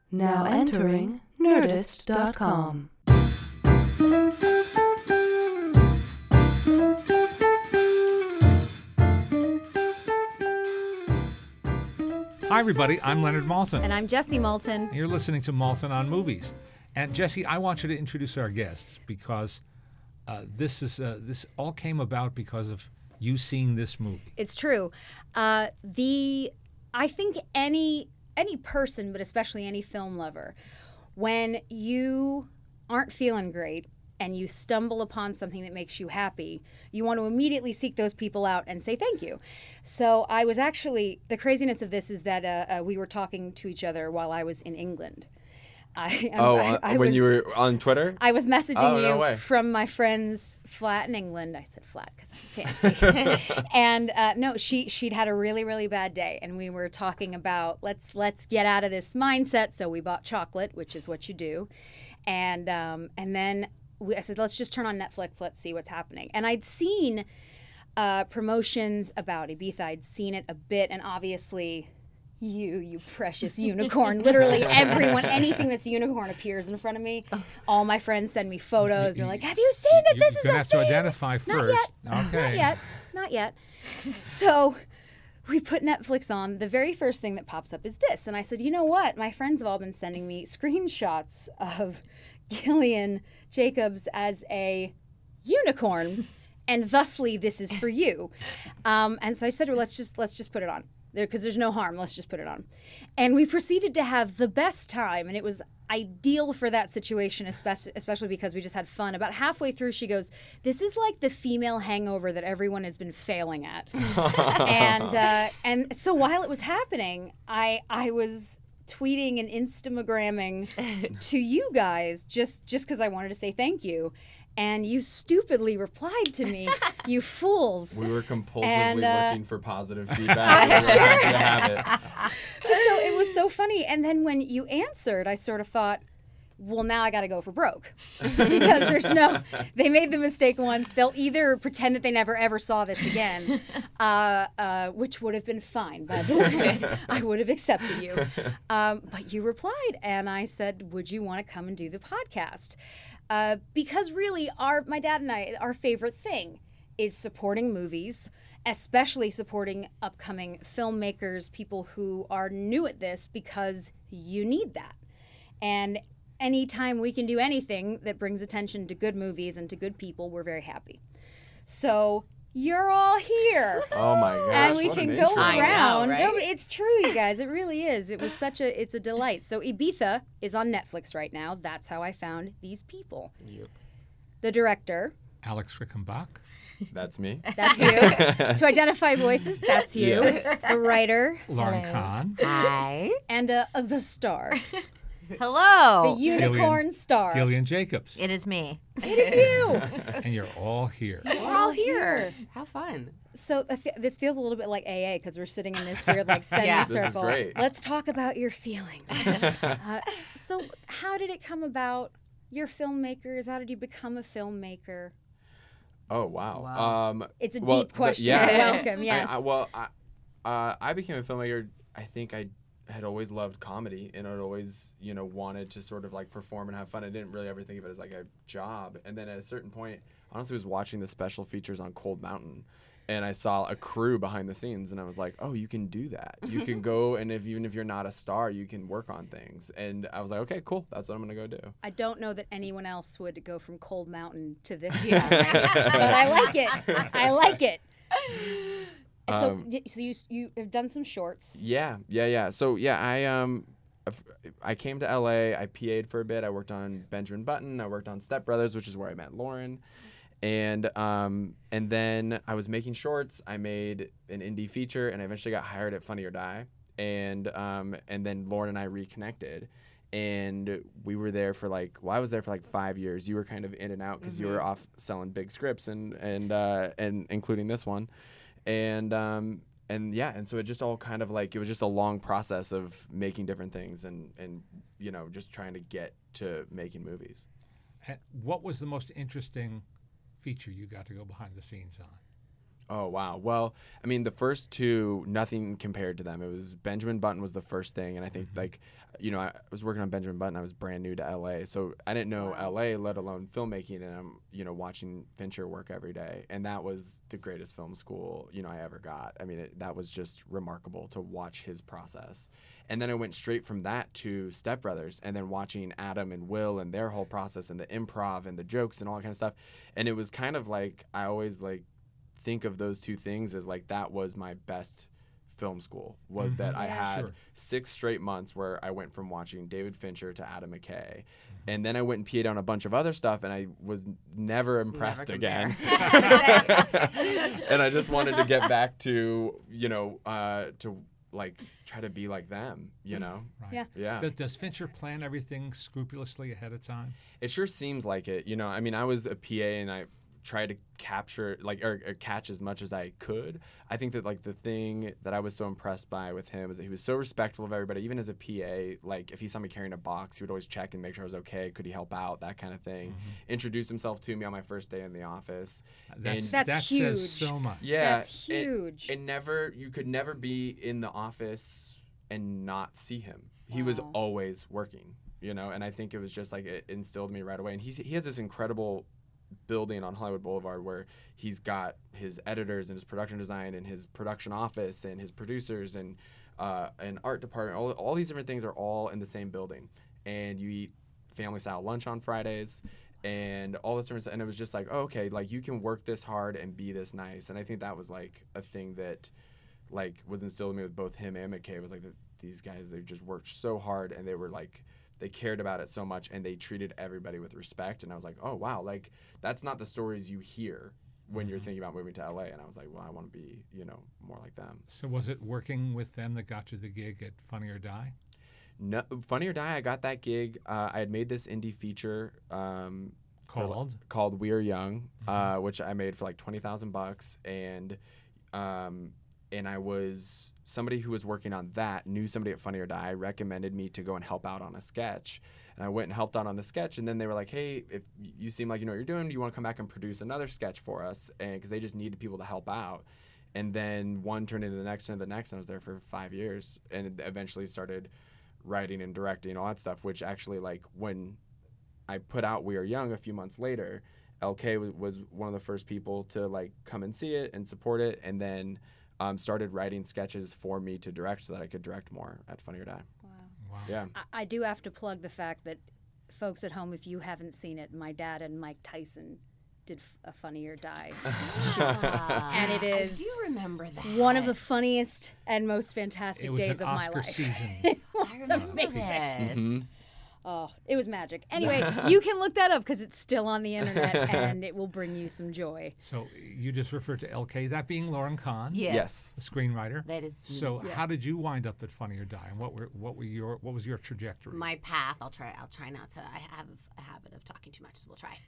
Now entering Nerdist.com. Hi, everybody. I'm Leonard Maltin. And I'm Jessie Maltin. And you're listening to Maltin on Movies. And Jessie, I want you to introduce our guests because this all came about because of you seeing this movie. It's true. I think any person, but especially any film lover, when you aren't feeling great and you stumble upon something that makes you happy, you want to immediately seek those people out and say thank you. So I was actually, the craziness of this is that we were talking to each other while I was in England. When you were on Twitter? I was messaging no you from my friend's flat in England. I said flat because I'm fancy. And no, she'd had a really, really bad day. And we were talking about let's get out of this mindset. So we bought chocolate, which is what you do. And then I said, let's just turn on Netflix. Let's see what's happening. And I'd seen promotions about Ibiza. I'd seen it a bit. And obviously... You precious unicorn. Literally everyone, anything that's a unicorn appears in front of me. All my friends send me photos. They're like, have you seen it? This is a thing. You're going to have to identify first. Okay. Not yet. So we put Netflix on. The very first thing that pops up is this. And I said, you know what? My friends have all been sending me screenshots of Gillian Jacobs as a unicorn. And thusly, this is for you. And so I said, well, let's just put it on. Because there's no harm. Let's just put it on. And we proceeded to have the best time. And it was ideal for that situation, especially because we just had fun. About halfway through, she goes, this is like the female hangover that everyone has been failing at. And so while it was happening, I was tweeting and Instagramming to you guys just because I wanted to say thank you. And you stupidly replied to me, you fools. We were compulsively looking for positive feedback. We were happy to have it. So it was so funny. And then when you answered, I sort of thought, well, now I got to go for broke. Because they made the mistake once. They'll either pretend that they never ever saw this again, which would have been fine, by the way. I would have accepted you. But you replied, and I said, would you want to come and do the podcast? Because really, my dad and I, our favorite thing is supporting movies, especially supporting upcoming filmmakers, people who are new at this, because you need that. And anytime we can do anything that brings attention to good movies and to good people, we're very happy. So you're all here. Oh my gosh. And we can go around. I know, right? No, but it's true, you guys. It really is. It's a delight. So Ibiza is on Netflix right now. That's how I found these people. Yep. The director. Alex Rickenbach. That's me. That's you. To identify voices, that's you. Yes. The writer. Lauren Hello. Kahn. Hi. And the star. Hello. The unicorn star. Gillian Jacobs. It is me. It is you. And you're all here. We're all here. How fun. So this feels a little bit like AA because we're sitting in this weird semicircle. This is great. Let's talk about your feelings. So how did it come about? You're filmmakers. How did you become a filmmaker? Oh, wow. It's a deep question. Welcome, yes. I became a filmmaker, I think I had always loved comedy and I'd always, wanted to sort of like perform and have fun. I didn't really ever think of it as like a job. And then at a certain point, honestly, I was watching the special features on Cold Mountain and I saw a crew behind the scenes and I was like, oh, you can do that. You can go and even if you're not a star, you can work on things. And I was like, okay, cool. That's what I'm going to go do. I don't know that anyone else would go from Cold Mountain to this. But I like it. I like it. And so you have done some shorts. Yeah. So I came to LA. I PA'd for a bit. I worked on Benjamin Button. I worked on Step Brothers, which is where I met Lauren. And then I was making shorts. I made an indie feature, and I eventually got hired at Funny or Die. And then Lauren and I reconnected. And we were there for I was there for 5 years. You were kind of in and out because you were off selling big scripts and including this one. And so it just all kind of it was just a long process of making different things and just trying to get to making movies. What was the most interesting feature you got to go behind the scenes Oh, wow. Well, I mean, the first two, nothing compared to them. It was Benjamin Button was the first thing. And I think, like, you know, I was working on Benjamin Button. I was brand new to LA. So I didn't know LA, let alone filmmaking. And I'm, you know, watching Fincher work every day. And that was the greatest film school, you know, I ever got. I mean, that was just remarkable to watch his process. And then I went straight from that to Step Brothers and then watching Adam and Will and their whole process and the improv and the jokes and all that kind of stuff. And it was kind of like, I always, like, think of those two things as like that was my best film school was that I had 6 straight months where I went from watching David Fincher to Adam McKay, and then I went and PA'd on a bunch of other stuff, and I was never impressed again. And I just wanted to get back to, you know, to like try to be like them, you know. Right. Yeah. Does Fincher plan everything scrupulously ahead of time? It sure seems like it, you know. I mean, I was a PA and I tried to capture like or catch as much as I could. I think that like the thing that I was so impressed by with him is that he was so respectful of everybody. Even as a PA, like if he saw me carrying a box, he would always check and make sure I was okay. Could he help out? That kind of thing. Introduce himself to me on my first day in the office. That huge. says so much. Yeah, That's huge. And you could never be in the office and not see him. He was always working, you know. And I think it was just like it instilled me right away. And he has this incredible building on Hollywood Boulevard where he's got his editors and his production design and his production office and his producers and an art department. All these different things are all in the same building, and you eat family style lunch on Fridays and all this different stuff. And it was just like, oh, okay, like you can work this hard and be this nice. And I think that was like a thing that like was instilled in me with both him and McKay. It was like these guys, they just worked so hard and they were like, they cared about it so much and they treated everybody with respect. And I was like, oh, wow, like that's not the stories you hear when you're thinking about moving to LA. And I was like, well, I want to be, you know, more like them. So was it working with them that got you the gig at Funny or Die? No, Funny or Die, I got that gig. I had made this indie feature called We're Young, which I made for like $20,000. And I was somebody who was working on that, knew somebody at Funny or Die, recommended me to go and help out on a sketch. And I went and helped out on the sketch, and then they were like, hey, if you seem like you know what you're doing, do you want to come back and produce another sketch for us? And because they just needed people to help out. And then one turned into the next and the next, and I was there for 5 years, and eventually started writing and directing, all that stuff, which actually, like, when I put out We Are Young a few months later, LK was one of the first people to, like, come and see it and support it, and then started writing sketches for me to direct so that I could direct more at Funny or Die. Wow. Yeah. I do have to plug the fact that, folks at home, if you haven't seen it, my dad and Mike Tyson did a Funny or Die show. And it is I do remember that. one of the funniest and most fantastic It was days an of Oscar my life. season. It I was remember amazing. this. Mm-hmm. Oh, it was magic. Anyway, you can look that up because it's still on the internet and it will bring you some joy. So you just referred to LK, that being Lauren Kahn, Yes. the screenwriter. That is So how did you wind up at Funny or Die, and what was your trajectory? my path. I'll try not to. I have a habit of talking too much, so we'll try.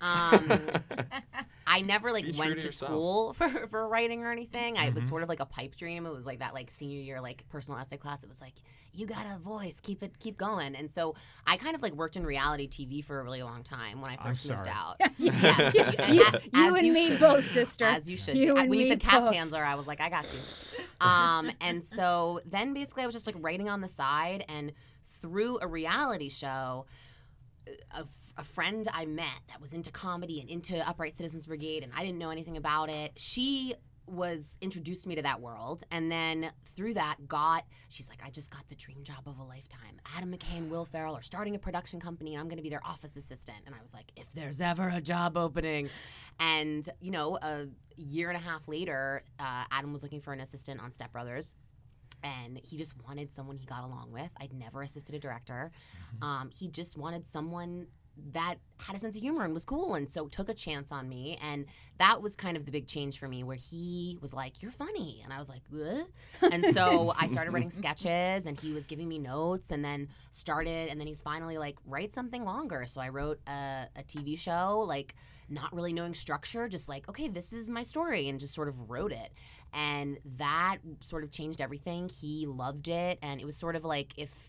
I never Be true went to to yourself. school for writing or anything. I was sort of like a pipe dream. It was like that senior year personal essay class. It was like, you got a voice, keep going. And so I kind of worked in reality TV for a really long time when I first moved sorry. out. Yes. You, You and me both, sister. As you should. You and when you me said cast both. handler, I was like, I got you. And so then basically I was just writing on the side, and through a reality show, a friend I met that was into comedy and into Upright Citizens Brigade, and I didn't know anything about it. She introduced me to that world, and then through that she's like, I just got the dream job of a lifetime. Adam McKay and Will Ferrell are starting a production company, and I'm going to be their office assistant. And I was like, if there's ever a job opening. And a year and a half later, Adam was looking for an assistant on Step Brothers, and he just wanted someone he got along with. I'd never assisted a director. He just wanted someone that had a sense of humor and was cool, and so took a chance on me. And that was kind of the big change for me, where he was like, you're funny. And I was like, what? And so I started writing sketches, and he was giving me notes, and then he's finally like, write something longer. So I wrote a TV show, not really knowing structure, just like, okay, this is my story, and just sort of wrote it. And that sort of changed everything. He loved it, and it was sort of like if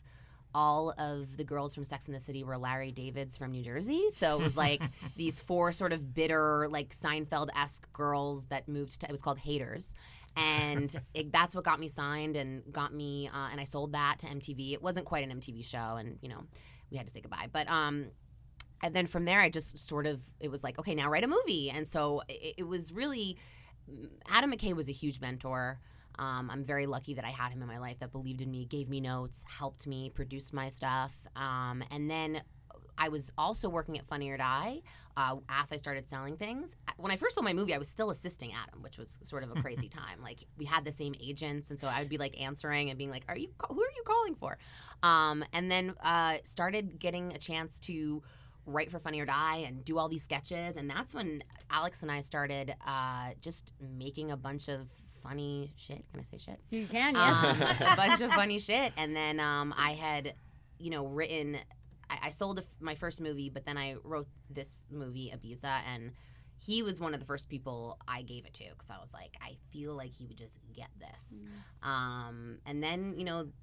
all of the girls from Sex and the City were Larry Davids from New Jersey. So it was like these 4 sort of bitter, like Seinfeld-esque girls that moved to, it was called Haters. And that's what got me signed and got me, and I sold that to MTV. It wasn't quite an MTV show, and, you know, we had to say goodbye. But, and then from there, I just sort of, it was like, okay, now write a movie. And so it was really, Adam McKay was a huge mentor. I'm very lucky that I had him in my life that believed in me, gave me notes, helped me, produced my stuff. And then I was also working at Funny or Die as I started selling things. When I first sold my movie, I was still assisting Adam, which was sort of a crazy time. Like, we had the same agents, and so I would be like answering and being like, who are you calling for? And then started getting a chance to write for Funny or Die and do all these sketches. And that's when Alex and I started just making a bunch of funny shit. Can I say shit? You can, yes. A bunch of funny shit. And then I had, written, I sold my first movie, but then I wrote this movie, Ibiza, and he was one of the first people I gave it to because I was like, I feel like he would just get this. And then,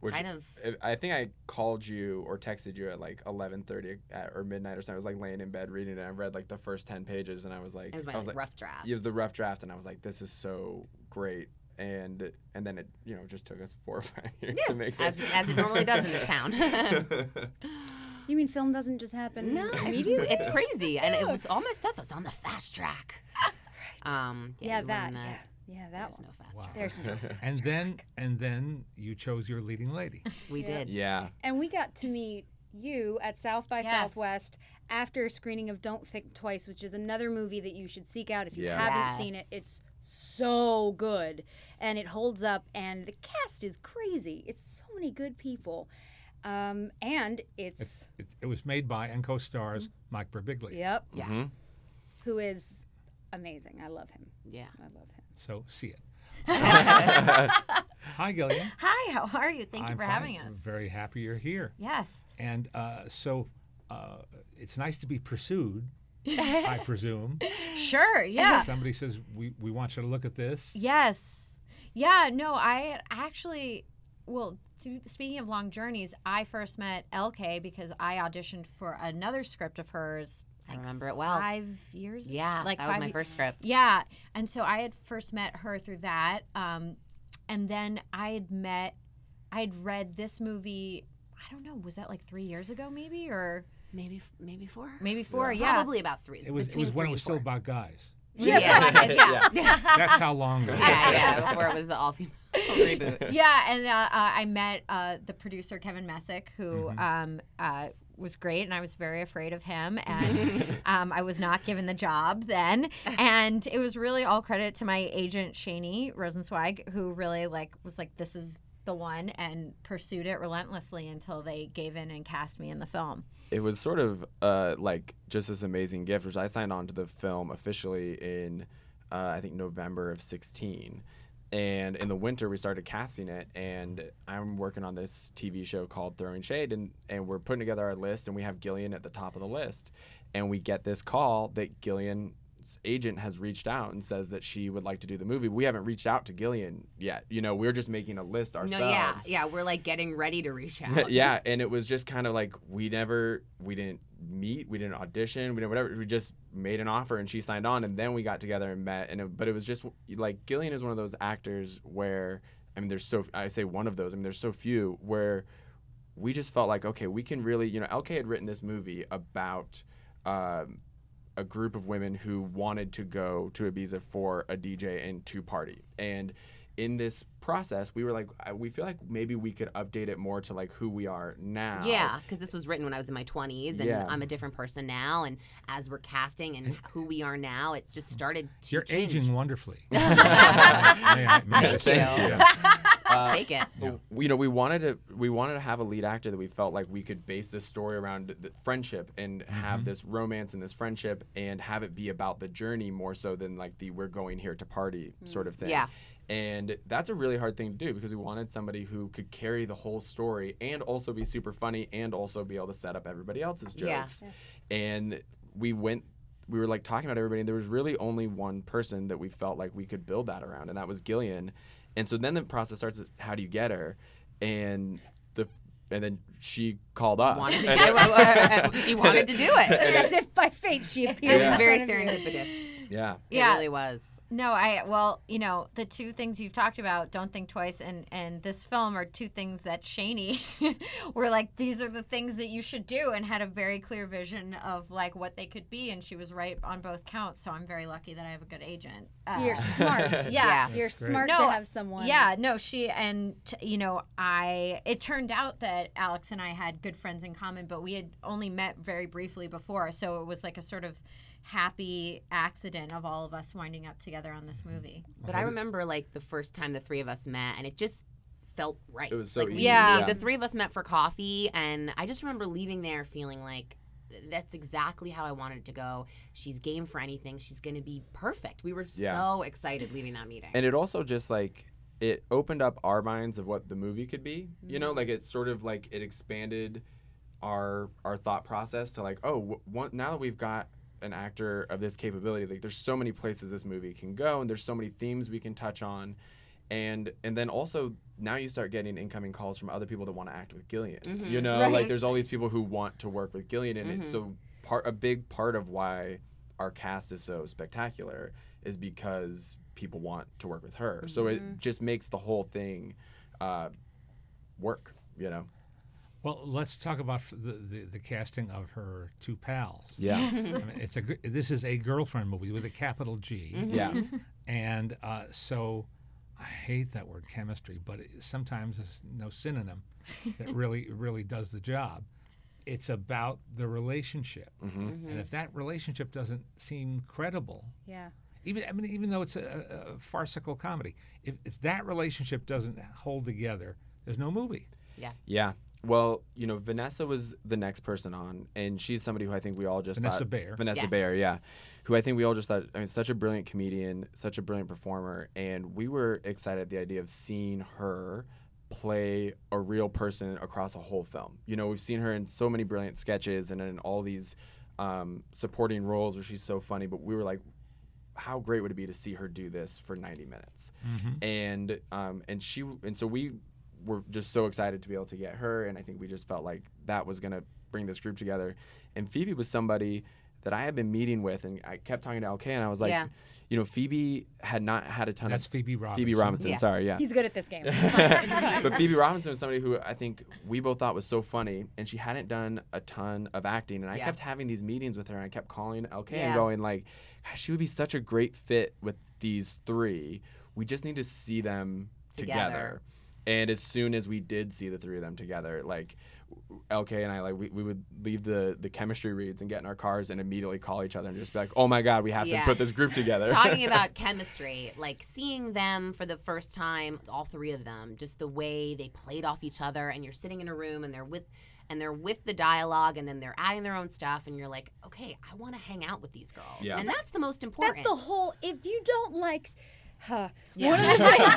I think I called you or texted you at like 11:30 or midnight or something. I was like laying in bed reading it. I read like the first 10 pages and I was like, it was my rough draft. It was the rough draft, and I was like, this is so great. And then it just took us 4 or 5 years to make it. As it normally does in this town. You mean film doesn't just happen immediately? It's crazy. And it was all my stuff was on the fast track. Yeah, that There's one. no fast Wow. track. There's no fast And track. then you chose your leading lady. We did. Yeah. And we got to meet you at South by Yes. Southwest after a screening of Don't Think Twice, which is another movie that you should seek out if you Yeah. haven't seen it. Yes. It's so good, and it holds up, and the cast is crazy. It's so many good people. And it's It was made by and co-stars Mike Birbiglia. yep, Yeah. Mm-hmm. who is amazing. I love him. Yeah. I love him. So see it. Hi, Gillian. Hi, how are you? Thank you I'm for fine. having us. I'm very happy you're here. Yes. And so it's nice to be pursued, I presume. Sure, yeah. Somebody says, we want you to look at this. Yes. Yeah, no, I actually, speaking of long journeys, I first met LK because I auditioned for another script of hers. I remember it well. 5 years? Yeah, Like that was 5 my first script. Yeah, and so I had first met her through that, and then I had read this movie. I don't know, was that like 3 years ago, maybe, or Maybe 4? maybe 4? Yeah, Probably about 3. It was when it was still about guys. yeah. That's how long ago. Yeah, before it was the all-female reboot. Yeah, and I met the producer Kevin Messick, who was great, and I was very afraid of him, and I was not given the job then, and it was really all credit to my agent Shani Rosenzweig, who really was like, this is the one, and pursued it relentlessly until they gave in and cast me in the film. It was sort of like just this amazing gift, which I signed on to the film officially in I think November of 2016. And in the winter, we started casting it, and I'm working on this TV show called Throwing Shade, and we're putting together our list, and we have Gillian at the top of the list. And we get this call that Gillian's agent has reached out and says that she would like to do the movie. We haven't reached out to Gillian yet. We're just making a list ourselves. No, yeah, we're like getting ready to reach out. Yeah, and it was just kind of like we didn't meet, we didn't audition, we didn't whatever. We just made an offer and she signed on, and then we got together and met. But it was just like Gillian is one of those actors where there's so few where we just felt like, okay, we can really, LK had written this movie about a group of women who wanted to go to Ibiza for a DJ and to party. And in this process, we were like, we feel like maybe we could update it more to like who we are now. Yeah, because this was written when I was in my 20s, and Yeah. I'm a different person now. And as we're casting and who we are now, it's just started to You're change. aging wonderfully. May I Thank say? you. Take it. We wanted to have a lead actor that we felt like we could base this story around the friendship and have this romance and this friendship and have it be about the journey more so than like the we're going here to party sort of thing. Yeah. And that's a really hard thing to do because we wanted somebody who could carry the whole story and also be super funny and also be able to set up everybody else's Yeah. jokes. And we were like talking about everybody, and there was really only one person that we felt like we could build that around, and that was Gillian. And so then the process starts, how do you get her? And then she called us. Wanted to do it. She wanted to do it. As if by fate she appeared. It in was very front of you. serendipitous. Yeah. It Yeah. really was. No, the two things you've talked about, Don't Think Twice and this film, are two things that Shani were like, these are the things that you should do, and had a very clear vision of like what they could be, and she was right on both counts. So I'm very lucky that I have a good agent. You're smart. Yeah. You're That's great. smart No, to have someone. Yeah, no, it turned out that Alex and I had good friends in common, but we had only met very briefly before, so it was like a sort of happy accident of all of us winding up together on this movie. But I remember like the first time the three of us met, and it just felt right. It was so like, easy. Yeah. The three of us met for coffee, and I just remember leaving there feeling like that's exactly how I wanted it to go. She's game for anything. She's going to be perfect. We were so excited leaving that meeting. And it also just like it opened up our minds of what the movie could be. You know, like it's sort of like it expanded our thought process to like, now that we've got an actor of this capability, like there's so many places this movie can go, and there's so many themes we can touch on. And then also now you start getting incoming calls from other people that want to act with Gillian. You know, Right. like there's all these people who want to work with Gillian, and it's so a big part of why our cast is so spectacular is because people want to work with her. So it just makes the whole thing work. You know. Well, let's talk about the casting of her two pals. Yeah. I mean, this is a girlfriend movie with a capital G. Yeah. And so I hate that word chemistry, but sometimes there's no synonym that really does the job. It's about the relationship. And if that relationship doesn't seem credible, Yeah. even though it's a farcical comedy, if that relationship doesn't hold together, there's no movie. Yeah. Well, you know, Vanessa was the next person on, and she's somebody who I think we all just Vanessa thought... Bayer. Vanessa Yes. Bayer, yeah. Who I think we all just thought, I mean, such a brilliant comedian, such a brilliant performer, and we were excited at the idea of seeing her play a real person across a whole film. You know, we've seen her in so many brilliant sketches and in all these supporting roles where she's so funny, but we were like, how great would it be to see her do this for 90 minutes? And so we were just so excited to be able to get her, and I think we just felt like that was going to bring this group together. And Phoebe was somebody that I had been meeting with, and I kept talking to LK, and I was like, you know, Phoebe had not had a ton That's of... Phoebe Robinson. Phoebe Robinson, sorry, yeah. He's good at this game. It's fine. It's fine. But Phoebe Robinson was somebody who I think we both thought was so funny, and she hadn't done a ton of acting. And I kept having these meetings with her, and I kept calling LK and going like, gosh, she would be such a great fit with these three. We just need to see them together. And as soon as we did see the three of them together, like LK and I, like we would leave the chemistry reads and get in our cars and immediately call each other and just be like, oh my God, we have to put this group together. Talking about chemistry, like seeing them for the first time, all three of them, just the way they played off each other, and you're sitting in a room and they're with the dialogue, and then they're adding their own stuff, and you're like, okay, I want to hang out with these girls. Yeah. And that's the most important. That's the whole. If you don't like. One Yeah.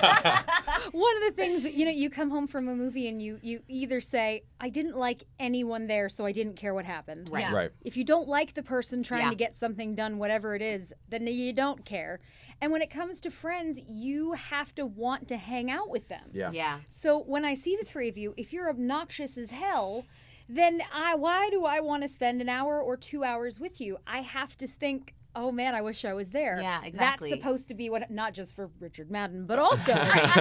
of the things that, you know, you come home from a movie and you either say, I didn't like anyone there, so I didn't care what happened. Right. Yeah. Right. If you don't like the person trying Yeah. to get something done, whatever it is, then you don't care. And when it comes to friends, you have to want to hang out with them. Yeah. Yeah. So when I see the three of you, if you're obnoxious as hell, then why do I want to spend an hour or 2 hours with you? I have to think, oh man, I wish I was there. Yeah, exactly. That's supposed to be what, not just for Richard Madden, but also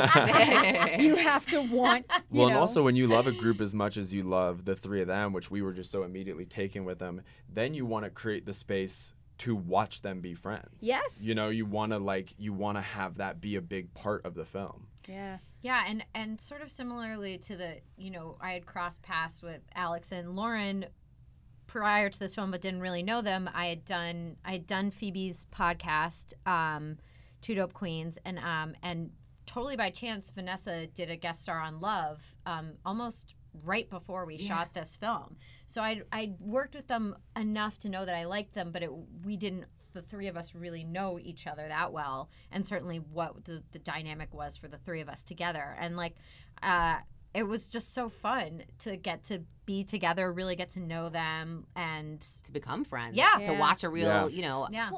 you have to want, you Well, know. and also when you love a group as much as you love the three of them, which we were just so immediately taken with them, then you want to create the space to watch them be friends. Yes. You know, you want to have that be a big part of the film. Yeah. Yeah, and sort of similarly to the, you know, I had crossed paths with Alex and Lauren prior to this film, but didn't really know them. I had done Phoebe's podcast, Two Dope Queens, and totally by chance, Vanessa did a guest star on Love, almost right before we shot this film. So I worked with them enough to know that I liked them, but the three of us really know each other that well, and certainly what the dynamic was for the three of us together. And like, it was just so fun to get to be together, really get to know them, and To become friends. Yeah. To Yeah. watch a real, Yeah. you know. yeah.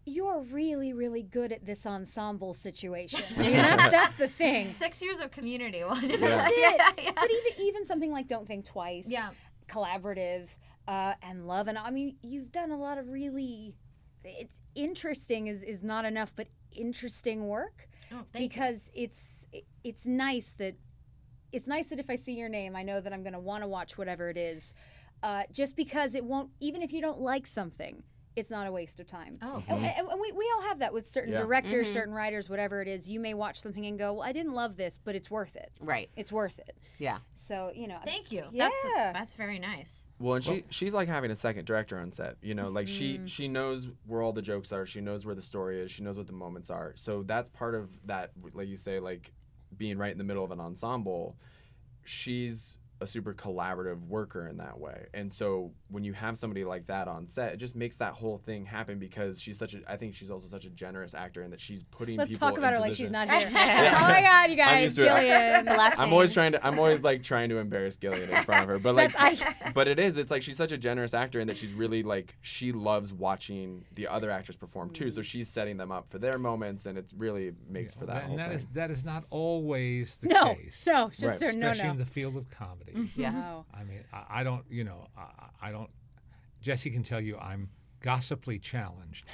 you're really, really good at this ensemble situation. I mean, that's the thing. 6 years of Community. That's it. But even something like Don't Think Twice, Yeah. Collaborative, and Love, and I mean, you've done a lot of really, it's interesting is not enough, but interesting work. Oh, thank you. Because it's nice that if I see your name, I know that I'm going to want to watch whatever it is, just because it won't. Even if you don't like something, it's not a waste of time. Oh, And thanks. we all have that with certain Yeah. directors, certain writers, whatever it is. You may watch something and go, well, I didn't love this, but it's worth it. Right. It's worth it. Yeah. So, Thank you. Yeah. That's very nice. Well, and she's like having a second director on set. You know, like she knows where all the jokes are. She knows where the story is. She knows what the moments are. So that's part of that, like you say, like being right in the middle of an ensemble. She's a super collaborative worker in that way. And so when you have somebody like that on set, it just makes that whole thing happen because I think she's also such a generous actor and that she's putting Let's people talk about in her like position. she's not here. Oh my God, you guys, used to it. Gillian. I'm always like trying to embarrass Gillian in front of her, but like, but it's like she's such a generous actor and that she's really like she loves watching the other actors perform too. So she's setting them up for their moments, and it really makes for that whole thing. That is not always the No, case. no, it's just Right. certain, Especially no. in the field of comedy. Yeah. No. I mean, I don't, I don't. Jesse can tell you I'm gossiply challenged.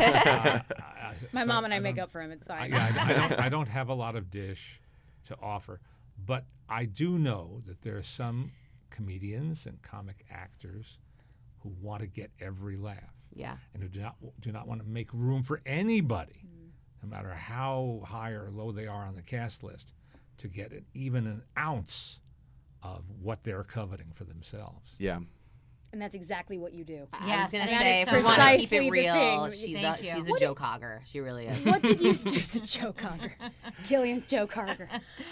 My mom and I make up for him. It's fine. I don't have a lot of dish to offer, but I do know that there are some comedians and comic actors who want to get every laugh Yeah. and who do not want to make room for anybody, no matter how high or low they are on the cast list, to get even an ounce of what they're coveting for themselves. Yeah. And that's exactly what you do. I was Yes, gonna that say, is if we want to keep precisely it the real, thing. she's Thank you. she's a joke hogger. She really is. What did you just a joke hogger? Gillian joke hogger.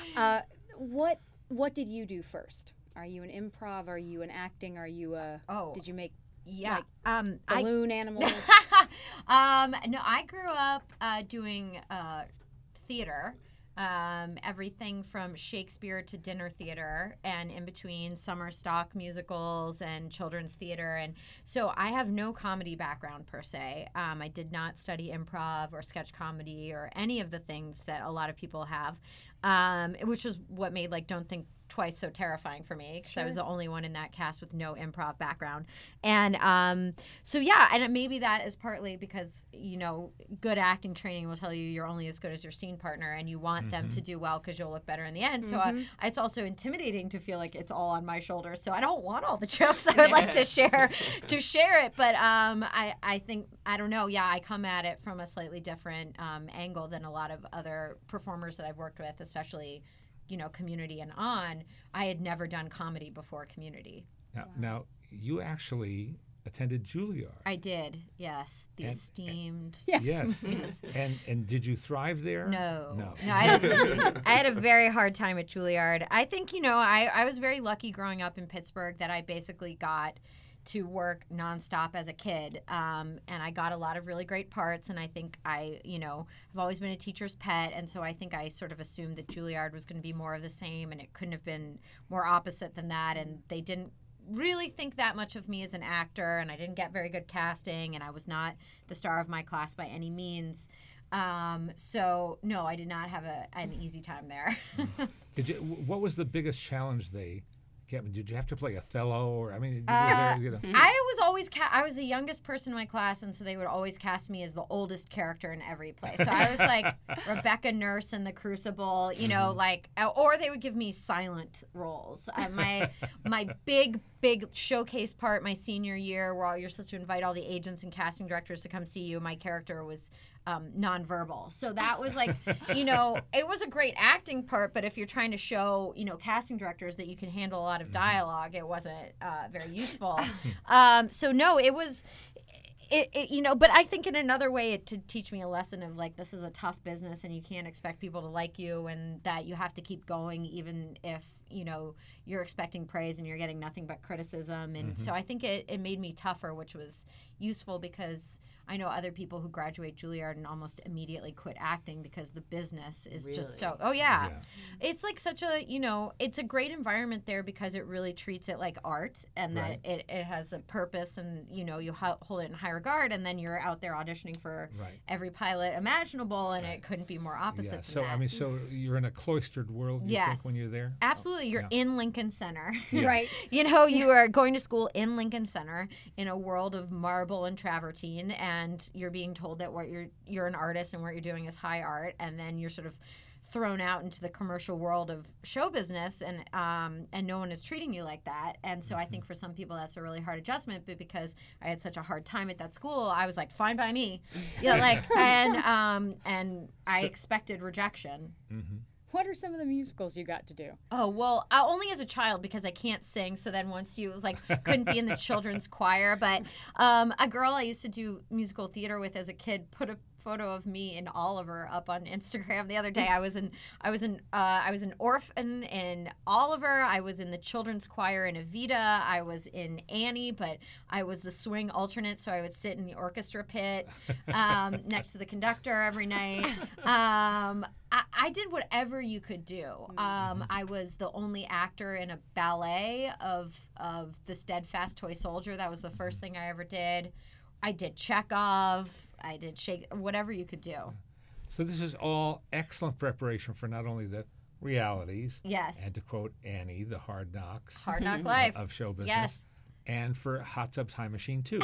What did you do first? Are you an improv? Are you an acting? Are you a did you make Yeah. balloon animals? No, I grew up doing theater. Everything from Shakespeare to dinner theater, and in between summer stock musicals and children's theater. And so I have no comedy background per se. I did not study improv or sketch comedy or any of the things that a lot of people have, which is what made like Don't Think Twice so terrifying for me, because I was the only one in that cast with no improv background. And so yeah, and maybe that is partly because, you know, good acting training will tell you you're only as good as your scene partner, and you want them to do well because you'll look better in the end. So it's also intimidating to feel like it's all on my shoulders. So I don't want all the jokes. I would like to share it, but I think, I don't know, yeah, I come at it from a slightly different angle than a lot of other performers that I've worked with, especially, you know, Community and on. I had never done comedy before Community. Now you actually attended Juilliard. I did, yes. The esteemed. Yes. And did you thrive there? No, I had a very hard time at Juilliard. I think, you know, I was very lucky growing up in Pittsburgh that I basically got to work nonstop as a kid, and I got a lot of really great parts, and I think I've always been a teacher's pet, and so I think I sort of assumed that Juilliard was going to be more of the same, and it couldn't have been more opposite than that, and they didn't really think that much of me as an actor, and I didn't get very good casting, and I was not the star of my class by any means. So no, I did not have an easy time there. What was the biggest challenge they kept? Did you have to play Othello, or I mean, I was always I was the youngest person in my class, and so they would always cast me as the oldest character in every play. So I was like Rebecca Nurse in The Crucible, you know, like, or they would give me silent roles. My big showcase part my senior year, where you're supposed to invite all the agents and casting directors to come see you. My character was nonverbal. So that was like, you know, it was a great acting part, but if you're trying to show, you know, casting directors that you can handle a lot of dialogue, it wasn't very useful. So no, it was, you know, but I think in another way to teach me a lesson of like, this is a tough business and you can't expect people to like you, and that you have to keep going even if, you're expecting praise and you're getting nothing but criticism. And so I think it made me tougher, which was useful because I know other people who graduate Juilliard and almost immediately quit acting because the business is just so. Oh yeah. It's like such a it's a great environment there because it really treats it like art and that it has a purpose and you hold it in high regard and then you're out there auditioning for every pilot imaginable and it couldn't be more opposite. Than So that. so you're in a cloistered world. You think when you're there? Absolutely, you're in Lincoln Center. Right. You are going to school in Lincoln Center in a world of marble and travertine, and you're being told that what you're an artist and what you're doing is high art, and then you're sort of thrown out into the commercial world of show business, and no one is treating you like that. And so I think for some people that's a really hard adjustment. But because I had such a hard time at that school, I was like, fine by me, and I expected rejection. What are some of the musicals you got to do? Oh, well, only as a child because I can't sing. So then once you, it was like, couldn't be in the children's choir. But a girl I used to do musical theater with as a kid put a photo of me and Oliver up on Instagram the other day. I was an orphan in Oliver. I was in the children's choir in Evita. I was in Annie, but I was the swing alternate, so I would sit in the orchestra pit next to the conductor every night. I did whatever you could do. I was the only actor in a ballet of the Steadfast Toy Soldier. That was the first thing I ever did. I did Chekhov. I did whatever you could do. So this is all excellent preparation for not only the realities, Yes. and to quote Annie, the hard knocks Hard Knock Life. of show business, Yes. and for Hot Tub Time Machine too.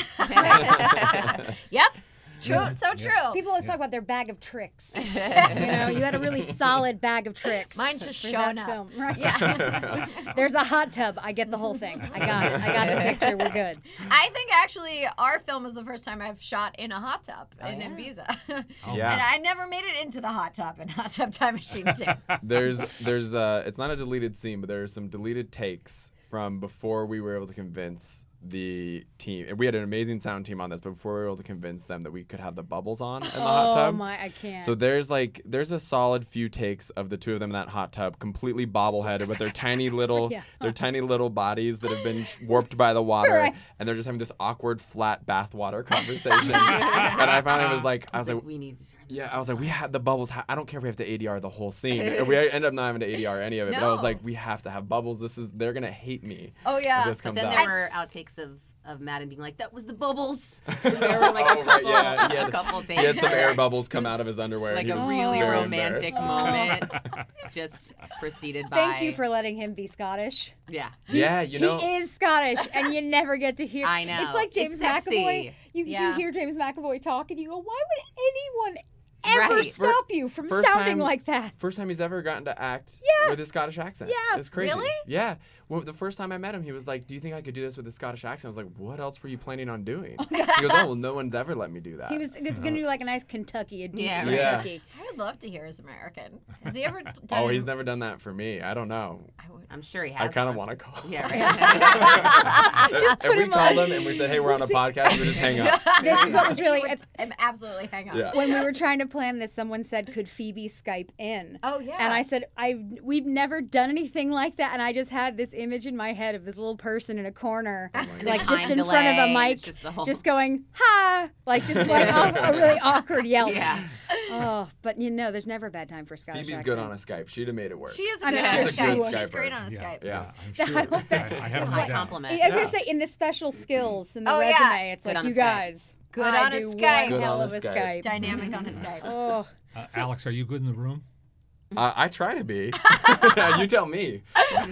Yep. True. So true. People always talk about their bag of tricks. You had a really solid bag of tricks. Mine's just for showing that up. film. Right. Yeah. There's a hot tub. I get the whole thing. I got it. I got the picture. We're good. I think actually our film was the first time I've shot in a hot tub in Ibiza. Yeah. And I never made it into the hot tub in Hot Tub Time Machine 2. There's it's not a deleted scene, but there are some deleted takes from before we were able to convince the team. And we had an amazing sound team on this, but before we were able to convince them that we could have the bubbles on in the hot tub. Oh my, I can't. So there's a solid few takes of the two of them in that hot tub, completely bobbleheaded with their tiny little their tiny little bodies that have been warped by the water, Right. and they're just having this awkward flat bathwater conversation. And I finally was like, we need to turn I was like, we had the bubbles. I don't care if we have to ADR the whole scene. We ended up not having to ADR any of it, but I was No. like, we have to have bubbles. They're gonna hate me. Oh, yeah. If this But comes then out. there were outtakes of Madden being like, "That was the bubbles." So there were like Oh, right, yeah. a couple days. He had some air bubbles come out of his underwear. Like He a was really very romantic embarrassed. moment, just preceded by. Thank you for letting him be Scottish. Yeah. Yeah, He is Scottish, and you never get to hear. I know. It's like James It's sexy. McAvoy. You Yeah. hear James McAvoy talk, and you go, "Why would anyone ever Right. stop you from First sounding time- like that?" First time he's ever gotten to act with a Scottish accent. Yeah. It's crazy. Really? Yeah. Well, the first time I met him, he was like, "Do you think I could do this with a Scottish accent?" I was like, "What else were you planning on doing?" He goes, "Oh, well, no one's ever let me do that." He was going to do like a nice Kentucky, a deep Yeah, right. Yeah. Kentucky. I would love to hear his American. Has he ever done Oh, he's never done that for me. I don't know. I'm sure he has. I kind of one. want to call. Yeah. Right. Just If put we him called on. him and we said, "Hey, we're on a podcast," we would just hang up. This is what was really. I'm absolutely hang on. Yeah. When we were trying to plan this, someone said, "Could Phoebe Skype in?" Oh, yeah. And I said, we've never done anything like that, and I just had this image in my head of this little person in a corner, like just time in front of a delay, mic, it's just the whole- going, "Ha!" like just like off a really awkward yelps. Yeah. Oh, but there's never a bad time for Scottish Phoebe's accent. good on a Skype. She'd have made it work. She is a I'm good sure on a she Skype. would. She's Skyper. great on a Skype. Yeah. I'm sure. I hope that- I have no High doubt. compliment. I was Yeah. gonna say in the special skills in the Oh, resume, yeah. it's Good like on a you Skype. guys Good I on a do Skype. one Good hell on of a a Skype. Skype. Dynamic on a Skype. Oh, Alex, are you good in the room? I try to be. You tell me.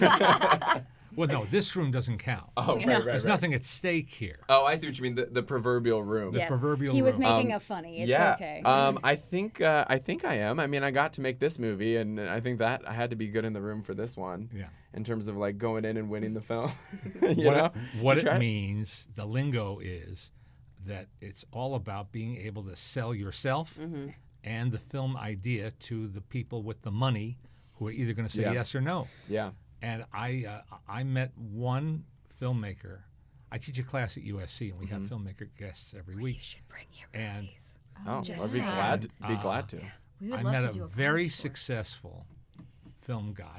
Well, no, this room doesn't count. Oh, right, There's right. nothing at stake here. Oh, I see what you mean. The proverbial room. yes. proverbial He was room. making a funny. It's yeah. okay. I think I am. I mean, I got to make this movie, and I think that I had to be good in the room for this one. Yeah. In terms of like going in and winning the film. you know. What You it try- means, the lingo is that it's all about being able to sell yourself and the film idea to the people with the money who are either going to say Yeah. yes or no. Yeah. And I met one filmmaker. I teach a class at USC, and we have filmmaker guests every week. You should bring your And movies. Oh, Just I'd be saying. glad. Be glad to. We would I love met to a do a very podcast for it. successful film guy.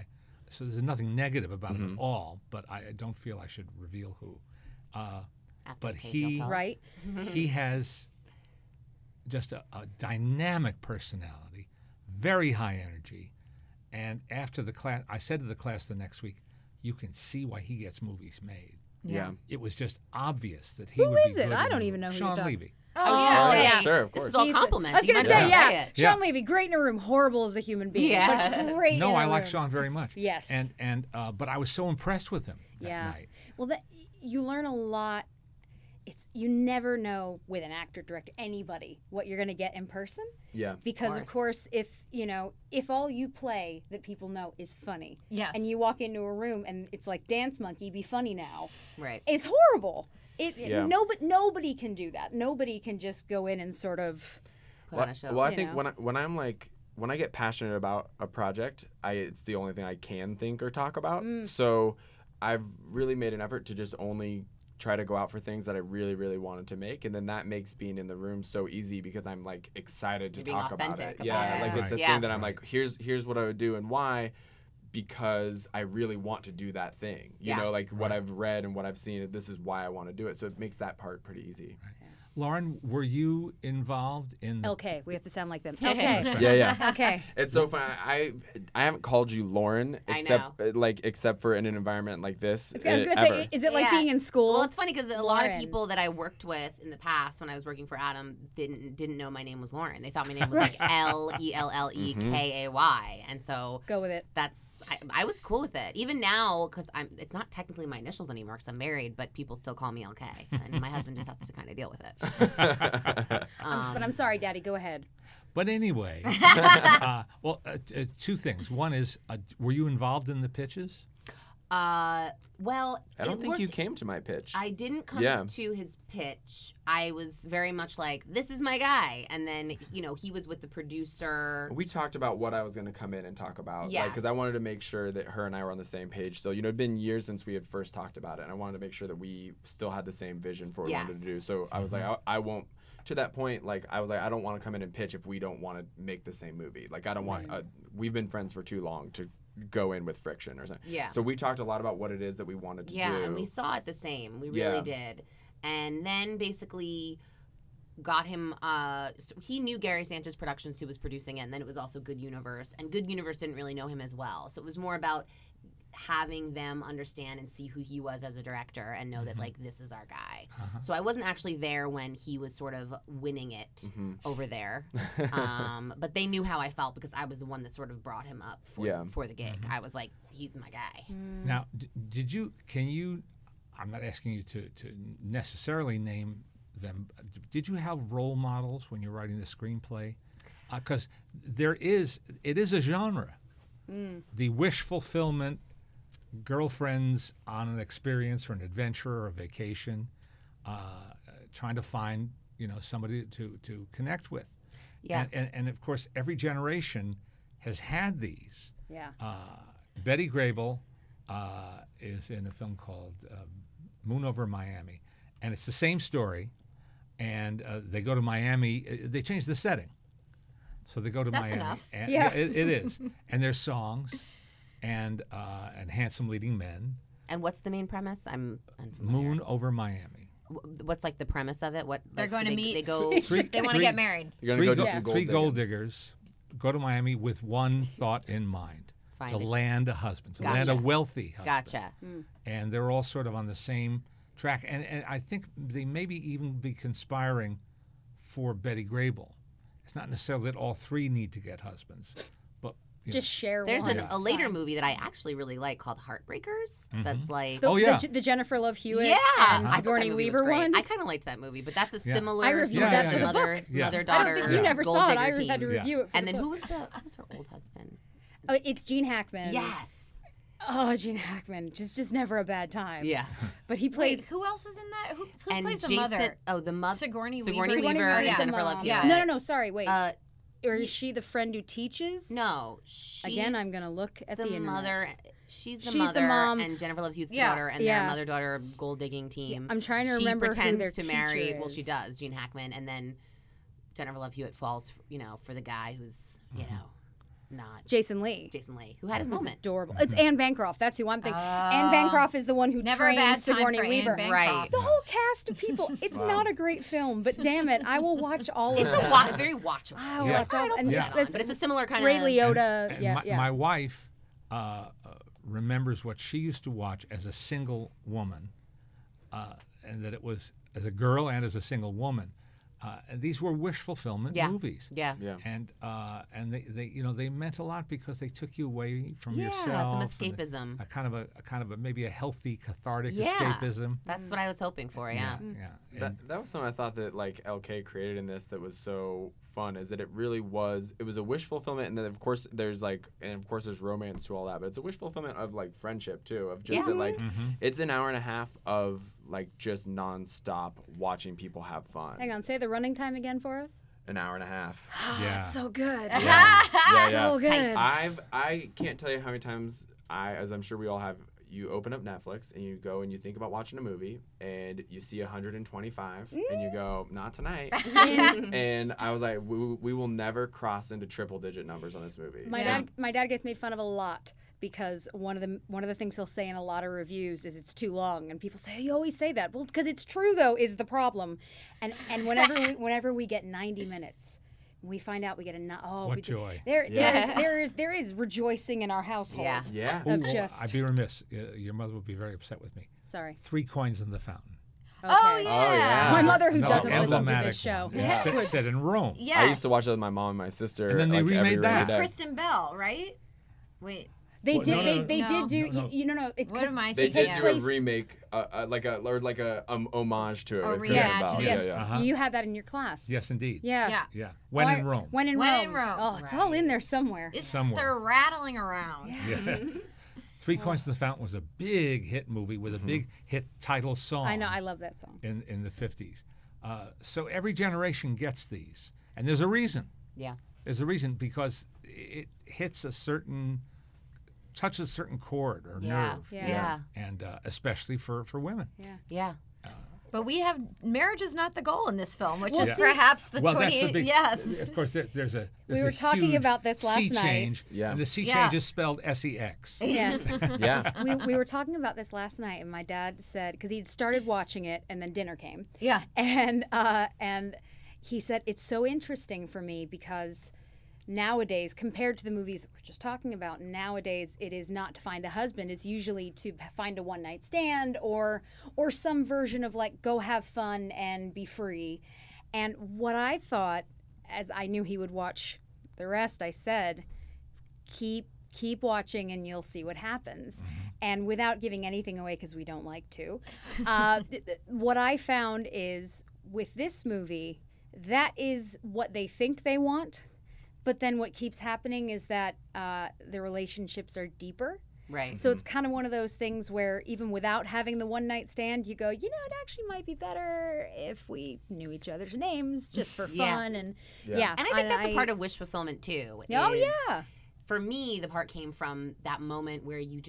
so there's nothing negative about him at all, but I don't feel I should reveal who. But Kate, you'll he tell us. Right? he has just a dynamic personality, very high energy. And after the class, I said to the class the next week, you can see why he gets movies made. Yeah. It was just obvious that he Who would is be it? good I in don't the even know movie. who you're Sean talking- Levy. Oh, yeah. Sure, of This course. is all He's- compliments. I was You going to might say, as well yeah. it. Yeah. Sean Levy, great in a room, horrible as a human being. Yeah. But great No, in a I like room. Sean very much. Yes. And but I was so impressed with him that Yeah. night. Well, that you learn a lot. You never know with an actor, director, anybody what you're going to get in person. Yeah. Because of course, if all you play that people know is funny, Yes. and you walk into a room and it's like Dance Monkey, be funny now, Right. it's horrible. Yeah. Nobody can do that. Nobody can just go in and sort of. Put on a show. Well, I you think know. when I get passionate about a project, it's the only thing I can think or talk about. Mm. So I've really made an effort to just only try to go out for things that I really, really wanted to make, and then that makes being in the room so easy because I'm like excited to You're being talk about authentic it. about Yeah, it. like it's a Right. Yeah. thing that I'm like, here's what I would do and why. Because I really want to do that thing, you Yeah. know, like what I've read and what I've seen. This is why I want to do it. So it makes that part pretty easy. Lauren, were you involved in the Okay, we have to sound like them. Okay. Yeah, yeah. Okay. It's so fun. I haven't called you Lauren I except for in an say like this. I was going to say, is it like Yeah. being in school? Well, it's funny because a lot of Lauren. people that I worked with in the past when I was working for Adam didn't know my name was Lauren. They thought my name was like Lellekay, and so Go with it. I was cool with it. Even now, because it's not technically my initials anymore because I'm married, but people still call me LK, and my husband just has to kind of deal with it. But I'm sorry, Daddy. Go ahead. But anyway, two things. One is, were you involved in the pitches? Well, I don't it think you worked- came to my pitch. I didn't come Yeah. to his pitch. I was very much like, this is my guy. And then, he was with the producer. We talked about what I was going to come in and talk about. Yes. Because I wanted to make sure that her and I were on the same page. So, it'd been years since we had first talked about it. And I wanted to make sure that we still had the same vision for what we wanted to Yes. do. So, I was like, I won't. To that point, I was like, I don't want to come in and pitch if we don't want to make the same movie. Like, I don't want. We've been friends for too long to go in with friction or something. Yeah. So we talked a lot about what it is that we wanted to do. Yeah, and we saw it the same. We Yeah. really did. And then basically got him so he knew Gary Sanchez Productions, who was producing it, and then it was also Good Universe. And Good Universe didn't really know him as well. So it was more about having them understand and see who he was as a director and know that this is our guy. So I wasn't actually there when he was sort of winning it over there. But they knew how I felt because I was the one that sort of brought him up for the gig. I was like, he's my guy. Now, can you, I'm not asking you to necessarily name them, did you have role models when you're writing the screenplay? Because it is a genre. The wish fulfillment, girlfriends on an experience or an adventure or a vacation, trying to find somebody to connect with. Yeah. And of course, every generation has had these. Yeah. Betty Grable is in a film called Moon Over Miami, and it's the same story. And they go to Miami. They change the setting, so they go to That's Miami. enough. And Yeah. it is. And there's songs, and handsome leading men. And what's the main premise? I'm unfamiliar. Moon Over Miami. What's like the premise of it? What They're like, going so to they, meet. They go. They want to get married. You're going to go do Yeah. some gold Three gold digging. diggers go to Miami with one thought in mind: Find to it. land a husband, to land a Gotcha. wealthy husband. Gotcha. And they're all sort of on the same track. And I think they maybe even be conspiring for Betty Grable. It's not necessarily that all three need to get husbands, but Just share There's one. a later movie that I actually really like called Heartbreakers. That's like. The, Oh, yeah. the Jennifer Love Hewitt Yeah, and I thought that Sigourney movie was Weaver great. one. I kind of liked that movie, but that's a Yeah. similar I reviewed sort of that for the mother, book. Yeah. mother I daughter. don't think you never gold saw it. digger I team. had to Yeah. review it. For And the then book. who was her old husband? Oh, it's Gene Hackman. Yes. Oh, Gene Hackman. Just never a bad time. Yeah. But he plays. Wait, who else is in that? Who And plays the Jason. mother? Oh, the mother. Sigourney Sigourney Weaver. Weaver and Weaver's the Jennifer Love mom. Hewitt. No. Sorry, wait. Or is she the friend who teaches? No. She's Again, I'm gonna look at the internet. mother. She's the She's the mother, mom. and Jennifer Love Hewitt's the Yeah. daughter, and Yeah. their mother-daughter gold digging team. I'm trying to she remember who pretends their to marry. teacher Well, she is. does, Gene Hackman, and then Jennifer Love Hewitt falls, for the guy who's, not Jason Lee. Jason Lee, who had his It's moment. adorable. It's Anne Bancroft. That's who I'm thinking. Anne Bancroft is the one who Never a bad trained time Sigourney for Anne Weaver. Bancroft. Right. The whole cast of people. It's not a great film, but damn it, I will watch all of It's it. very watchable. I will Yeah. watch all. And Yeah. this, But it's a similar kind Ray of Liotta. And yeah, my wife remembers what she used to watch as a single woman, and that it was as a girl and as a single woman. And these were wish fulfillment movies. Yeah. Yeah. And they meant a lot because they took you away from Yeah, yourself. some and escapism. A kind of a maybe a healthy cathartic Yeah. escapism. That's what I was hoping for. Yeah. Yeah. That was something I thought that like LK created in this that was so fun is that it was a wish fulfillment, and then of course there's romance to all that, but it's a wish fulfillment of like friendship too, of just that like it's an hour and a half of like just nonstop watching people have fun. Hang on, say the running time again for us. An hour and a half. Yeah. So good. Yeah. So good. I can't tell you how many times as I'm sure we all have, you open up Netflix and you go and you think about watching a movie and you see 125 and you go, not tonight. And I was like, we will never cross into triple digit numbers on this movie. My dad gets made fun of a lot because one of the things he'll say in a lot of reviews is it's too long, and people say, you always say that. Well, because it's true though is the problem, and whenever we get 90 minutes. We find out we get What joy. There is rejoicing in our household. Yeah. Yeah. Of Ooh, just I'd be remiss. Your mother would be very upset with me. sorry. 3 coins in the fountain. Okay. Oh, yeah. My mother who Another doesn't listen to emblematic this show. one. Yeah. Set in Rome. Yes. I used to watch that with my mom and my sister. And then they like, every remade that. day. Kristen Bell, right? Wait. They Well, did. no, no, They no. did do. No, no. You know. It's What 'cause am I They thinking? did of? do a remake, like a homage to it. A with Kristen reaction. Bell. Yes. Yeah. Uh-huh. You had that in your class. Yes, indeed. Yeah. Yeah. Yeah. When in Rome. When in When Rome. in Rome. Oh, it's all in there somewhere. It's Somewhere. they're rattling around. Yeah. 3 Coins in the Fountain was a big hit movie with a big hit title song. I know. I love that song. in the 50s. So every generation gets these, and there's a reason. Yeah. There's a reason because it hits touches a certain chord or Yeah. nerve, Yeah. and especially for women. Yeah. But marriage is not the goal in this film, which Well, is see- perhaps the Well, 28. that's the big. Yeah. Of course, there's a. We were talking about this last sea night. change, Yeah. and the sea Yeah. change is spelled SEX. Yes. Yeah. we were talking about this last night, and my dad said because he'd started watching it, and then dinner came. Yeah. And he said it's so interesting for me because nowadays, compared to the movies we're just talking about, nowadays it is not to find a husband; it's usually to find a one-night stand or some version of like go have fun and be free. And what I thought, as I knew he would watch the rest, I said, keep watching and you'll see what happens. And without giving anything away because we don't like to, what I found is with this movie, that is what they think they want. But then what keeps happening is that the relationships are deeper. Right. So it's kind of one of those things where even without having the one night stand, you go, it actually might be better if we knew each other's names just for Yeah. fun. And Yeah. And I think that's a part of wish fulfillment too. Oh, is- yeah. For me, the part came from that moment where you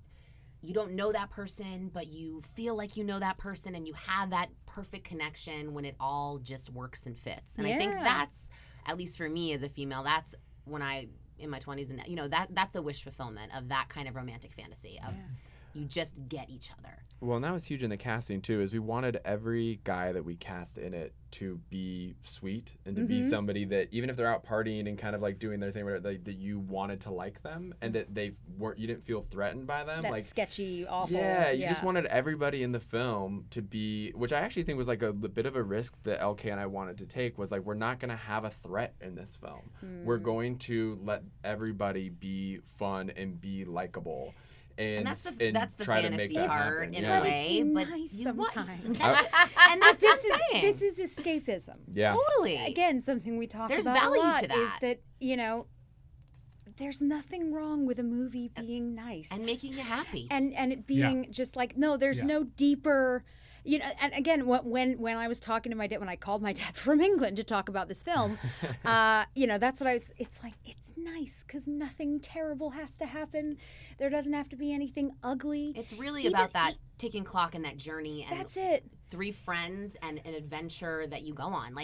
don't know that person, but you feel like you know that person, and you have that perfect connection when it all just works and fits. And I think Yeah. that's, at least for me as a female, that's when I in my 20s, and that's a wish fulfillment of that kind of romantic fantasy of you just get each other. Well, and that was huge in the casting too. Is we wanted every guy that we cast in it to be sweet and to be somebody that even if they're out partying and kind of like doing their thing, whatever, that you wanted to like them and that you didn't feel threatened by them. That's like sketchy, awful. yeah, you just wanted everybody in the film to be, which I actually think was like a bit of a risk that LK and I wanted to take, was like we're not going to have a threat in this film. We're going to let everybody be fun and be likable. And that's the try to make fantasy that part happen. in yeah. a way, It's but nice you want- sometimes. and that's what I'm saying. This is escapism. Yeah. Totally. Again, something we talk There's about value a lot to that. is that there's nothing wrong with a movie being nice and making you happy. and it being just like there's Yeah. no deeper. And again, when I was talking to my dad, when I called my dad from England to talk about this film, that's what I was. It's like it's nice because nothing terrible has to happen. There doesn't have to be anything ugly. It's really Even- about that ticking clock and that journey and That's it. 3 friends and an adventure that you go on. Like,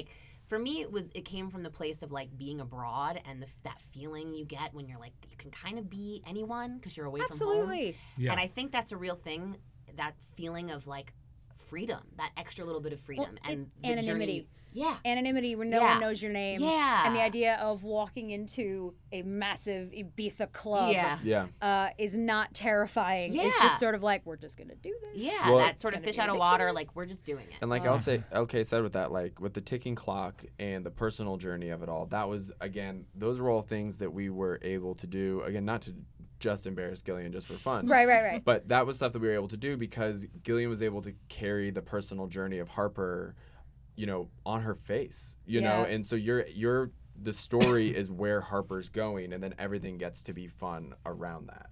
For me, it came from the place of like being abroad and that feeling you get when you're like you can kind of be anyone because you're away from home. Absolutely. Yeah. And I think that's a real thing. That feeling of like freedom, that extra little bit of freedom, and the anonymity. journey. Yeah. Anonymity where no Yeah. one knows your name. Yeah. And the idea of walking into a massive Ibiza club Yeah. is not terrifying. It's Yeah. just sort of like, we're just going to do this. Yeah, Well, that sort of It's gonna fish be out of water. ridiculous. Like we're just doing it. And like LK said with that, like with the ticking clock and the personal journey of it all, that was, again, those were all things that we were able to do. Again, not to just embarrass Gillian just for fun. Right. But that was stuff that we were able to do because Gillian was able to carry the personal journey of Harper, you know, on her face, you know? And so the story is where Harper's going, and then everything gets to be fun around that.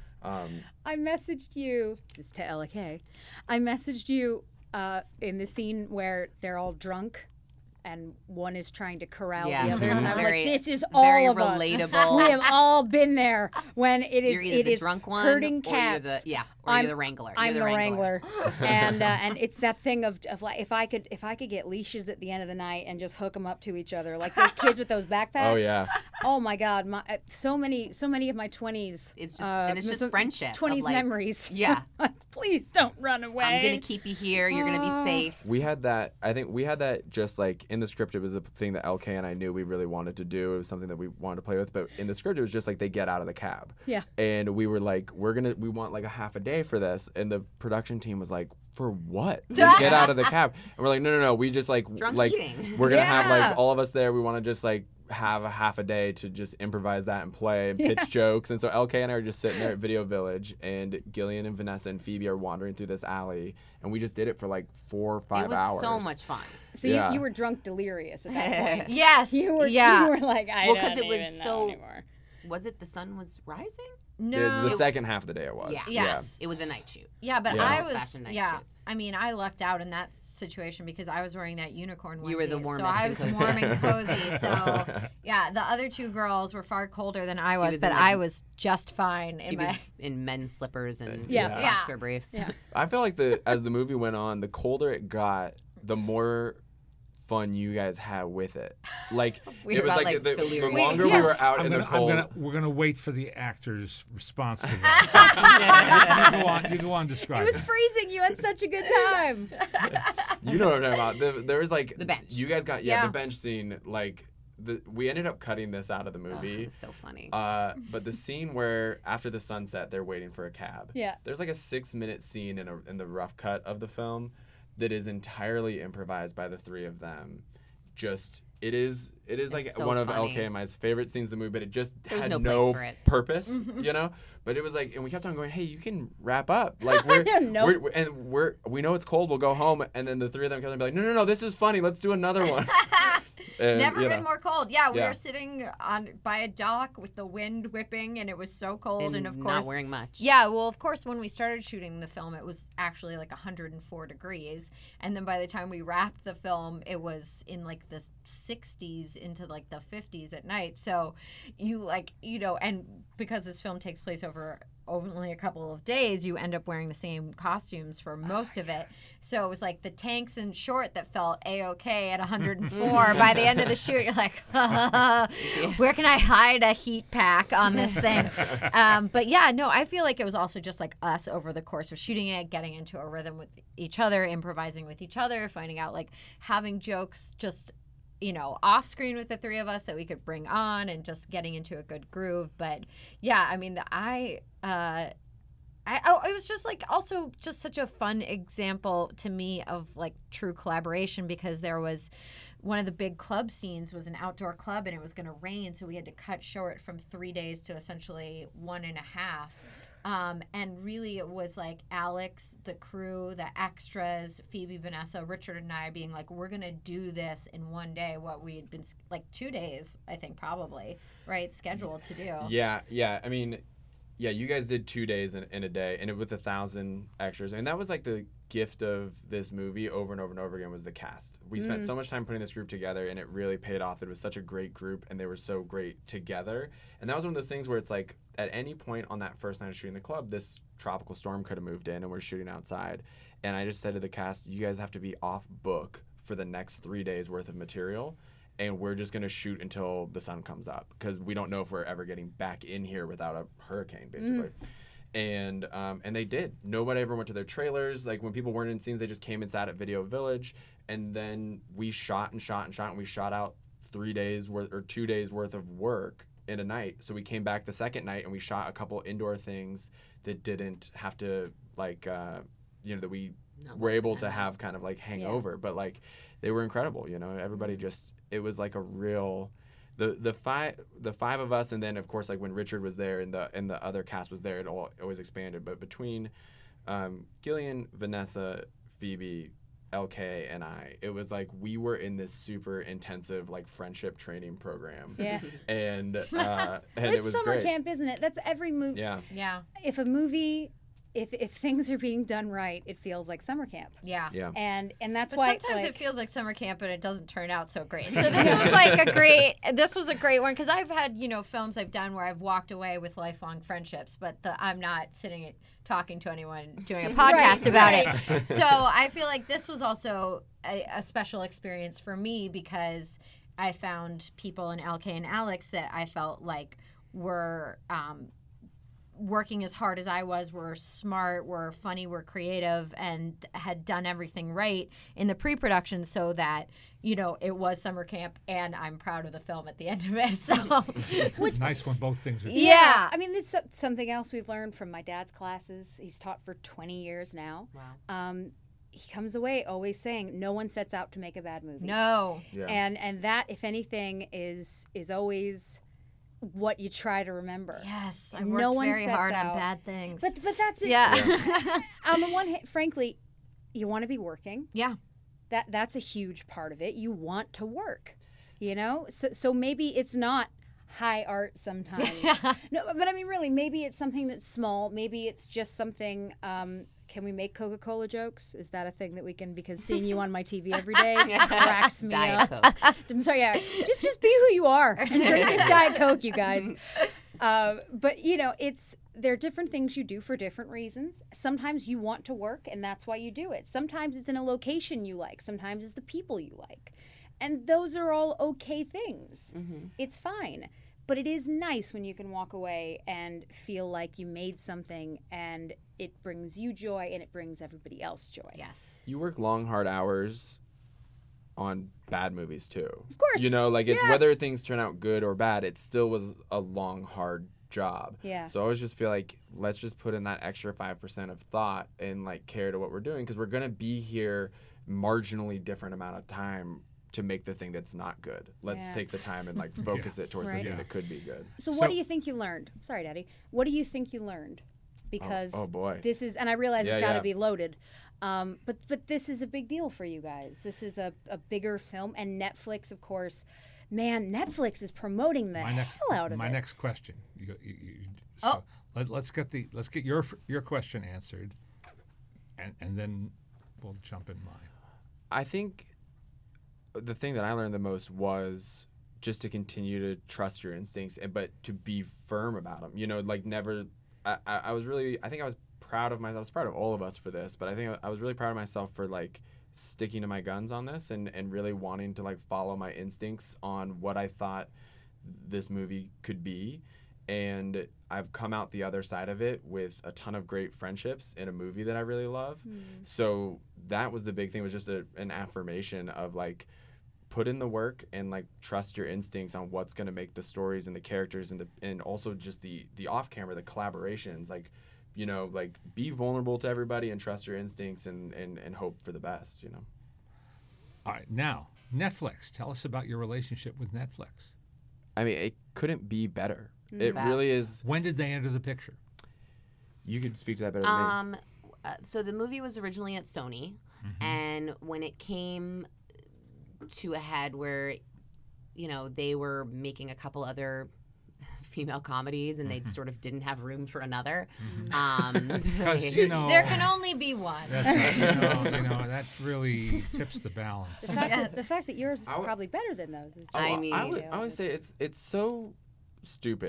I messaged you, this is to LK, I messaged you in the scene where they're all drunk and one is trying to corral Yeah. the others. And I was Very- like, this is very all of us. relatable. We have all been there when it is You're either the is drunk one, herding or cats. you're I'm the wrangler. I'm You're the wrangler, and it's that thing of like if I could get leashes at the end of the night and just hook them up to each other, like those kids with those backpacks. Oh, yeah. Oh my God, so many of my 20s. It's just and it's just friendship. of, 20s like, memories. Yeah. Please don't run away. I'm gonna keep you here. You're gonna be safe. We had that. I think we had that just like in the script. It was a thing that LK and I knew we really wanted to do. It was something that we wanted to play with. But in the script, it was just like they get out of the cab. Yeah. And we were like, we want like a half a day for this. And the production team was like, for what? They get out of the cab. And we're like, no. We just like Drunk like eating. we're gonna have Yeah. like all of us there. We want to just like have a half a day to just improvise that and play and pitch jokes. And so LK and I are just sitting there at Video Village, and Gillian and Vanessa and Phoebe are wandering through this alley, and we just did it for like 4 or 5 It was hours. so much fun. So Yeah. you were drunk delirious at that point. Yes. You were like, I Well, 'cause don't it was even know so- anymore. Was it the sun was rising? No. The second half of the day it was. Yeah. Yes. It was a night shoot. Yeah, but Yeah. I Old was fashioned night shoot. I mean, I lucked out in that situation because I was wearing that unicorn onesie. You were the so warmest I and was coziest. warm and cozy. So yeah, the other two girls were far colder than I was, was but in, I like, was just fine in He was my. in men's slippers and Yeah. boxer briefs. Yeah. I felt like as the movie went on, the colder it got, the more fun you guys had with it. Like We it were was about, like like, the delirious. longer we were out in the cold. We're gonna wait for the actor's response to that. you go on It describing. was freezing. You had such a good time. You know what I'm talking about. There was like The bench. You guys got Yeah. the bench scene. Like we ended up cutting this out of the Oh, movie. it was so funny. But the scene where after the sunset they're waiting for a cab. Yeah. There's like a 6-minute scene in the rough cut of the film that is entirely improvised by the three of them. Just it is like so one of funny. LK and my favorite scenes of the movie, but it just There was had no no place for it. purpose, you know. But it was like, and we kept on going, hey, you can wrap up, like Nope. we know it's cold, we'll go home, and then the three of them kept on being like, no, this is funny, let's do another one. And, Never you been know. more cold. Yeah, we Yeah. were sitting by a dock with the wind whipping, and it was so cold. And of not course, wearing much. yeah. Well, of course, when we started shooting the film, it was actually like 104 degrees, and then by the time we wrapped the film, it was in like the 60s into like the 50s at night. So you and because this film takes place over only a couple of days, you end up wearing the same costumes for most of it. So it was like the tanks and short that felt A-okay at 104. By the end of the shoot, you're like, where can I hide a heat pack on this thing? But yeah, no, I feel like it was also just like us over the course of shooting it, getting into a rhythm with each other, improvising with each other, finding out like having jokes just off screen with the three of us that we could bring on and just getting into a good groove. But yeah, I mean, it was just like also just such a fun example to me of like true collaboration, because there was one of the big club scenes was an outdoor club and it was going to rain. So we had to cut short from 3 days to essentially 1.5. And really it was like Alex, the crew, the extras, Phoebe, Vanessa, Richard, and I being like, we're going to do this in one day, what we had been like 2 days, I think probably, right, scheduled to do. Yeah. I mean, yeah, you guys did 2 days in a day, and it with 1,000 extras. And that was like the gift of this movie over and over and over again was the cast. We spent so much time putting this group together, and it really paid off. It was such a great group, and they were so great together. And that was one of those things where it's like, at any point on that first night of shooting the club, this tropical storm could have moved in, and we're shooting outside. And I just said to the cast, you guys have to be off book for the next 3 days worth of material, and we're just going to shoot until the sun comes up because we don't know if we're ever getting back in here without a hurricane, basically. And they did. Nobody ever went to their trailers. Like, when people weren't in scenes, they just came and sat at Video Village, and then we shot and shot and shot, and we shot out 3 days worth or 2 days worth of work in a night. So we came back the second night and we shot a couple indoor things that didn't have to, like, that we were able to have kind of like hang over, but like they were incredible. Everybody just, it was like a real, the five of us, and then of course like when Richard was there and the other cast was there, it always expanded. But between Gillian, Vanessa, Phoebe, LK, and I, it was like we were in this super intensive like friendship training program. Yeah. And It's it was summer great. camp, isn't it? That's every movie. Yeah. Yeah. If a movie, if things are being done right, it feels like summer camp. Yeah. Yeah. And that's But why sometimes like, it feels like summer camp and it doesn't turn out so great. So this was like this was a great one because I've had, films I've done where I've walked away with lifelong friendships, but I'm not sitting talking to anyone doing a podcast about it. So I feel like this was also a special experience for me because I found people in LK and Alex that I felt like were working as hard as I was, were smart, were funny, were creative, and had done everything right in the pre-production so that, it was summer camp, and I'm proud of the film at the end of it. So It's nice when both things are Yeah. I mean, this is something else we've learned from my dad's classes. He's taught for 20 years now. Wow. He comes away always saying, no one sets out to make a bad movie. no. Yeah. And that, if anything, is always what you try to remember. Yes, I No worked one very sets hard out. on bad things. But that's it. yeah. On the one hand, frankly, you want to be working. Yeah. That's a huge part of it. You want to work, So maybe it's not high art sometimes. No, but I mean, really, maybe it's something that's small. Maybe it's just something. Can we make Coca-Cola jokes? Is that a thing that we can? Because seeing you on my TV every day cracks me Diet up. Coke. I'm sorry. Yeah, just be who you are and drink this Diet Coke, you guys. But there are different things you do for different reasons. Sometimes you want to work, and that's why you do it. Sometimes it's in a location you like. Sometimes it's the people you like. And those are all okay things. It's fine. But it is nice when you can walk away and feel like you made something and it brings you joy and it brings everybody else joy. Yes. You work long, hard hours on bad movies too. Of course. It's whether things turn out good or bad, it still was a long, hard job. Yeah. So I always just feel like let's just put in that extra 5% of thought and like care to what we're doing because we're gonna be here marginally different amount of time to make the thing that's not good. Let's Yeah. take the time and like focus it towards Right. the thing Yeah. that could be good. So So- what do you think you learned? Sorry, Daddy. What do you think you learned? Because Oh, boy. this is, and I realize Yeah, it's got to yeah. be loaded, but this is a big deal for you guys. This is a bigger film, and Netflix, of course. Man, Netflix is promoting the hell out of my it. next question. So let's get your question answered, and then we'll jump in mine. I think the thing that I learned the most was just to continue to trust your instincts, but to be firm about them. Never. I was really. I think I was proud of myself. I was proud of all of us for this, but I think I was really proud of myself for like sticking to my guns on this and really wanting to like follow my instincts on what I thought this movie could be. And I've come out the other side of it with a ton of great friendships in a movie that I really love. So that was the big thing, was just an affirmation of like, put in the work and like trust your instincts on what's going to make the stories and the characters and also just the off camera, the collaborations, like, like be vulnerable to everybody and trust your instincts and hope for the best, All right, now Netflix. Tell us about your relationship with Netflix. I mean, it couldn't be better. It really is. When did they enter the picture? You could speak to that better than me. So the movie was originally at Sony, and when it came to a head where, they were making a couple other female comedies and they sort of didn't have room for another. Because There can only be one. that's right, that really tips the balance. The fact that yours is I would- probably better than those is just I mean, I would say it's so stupid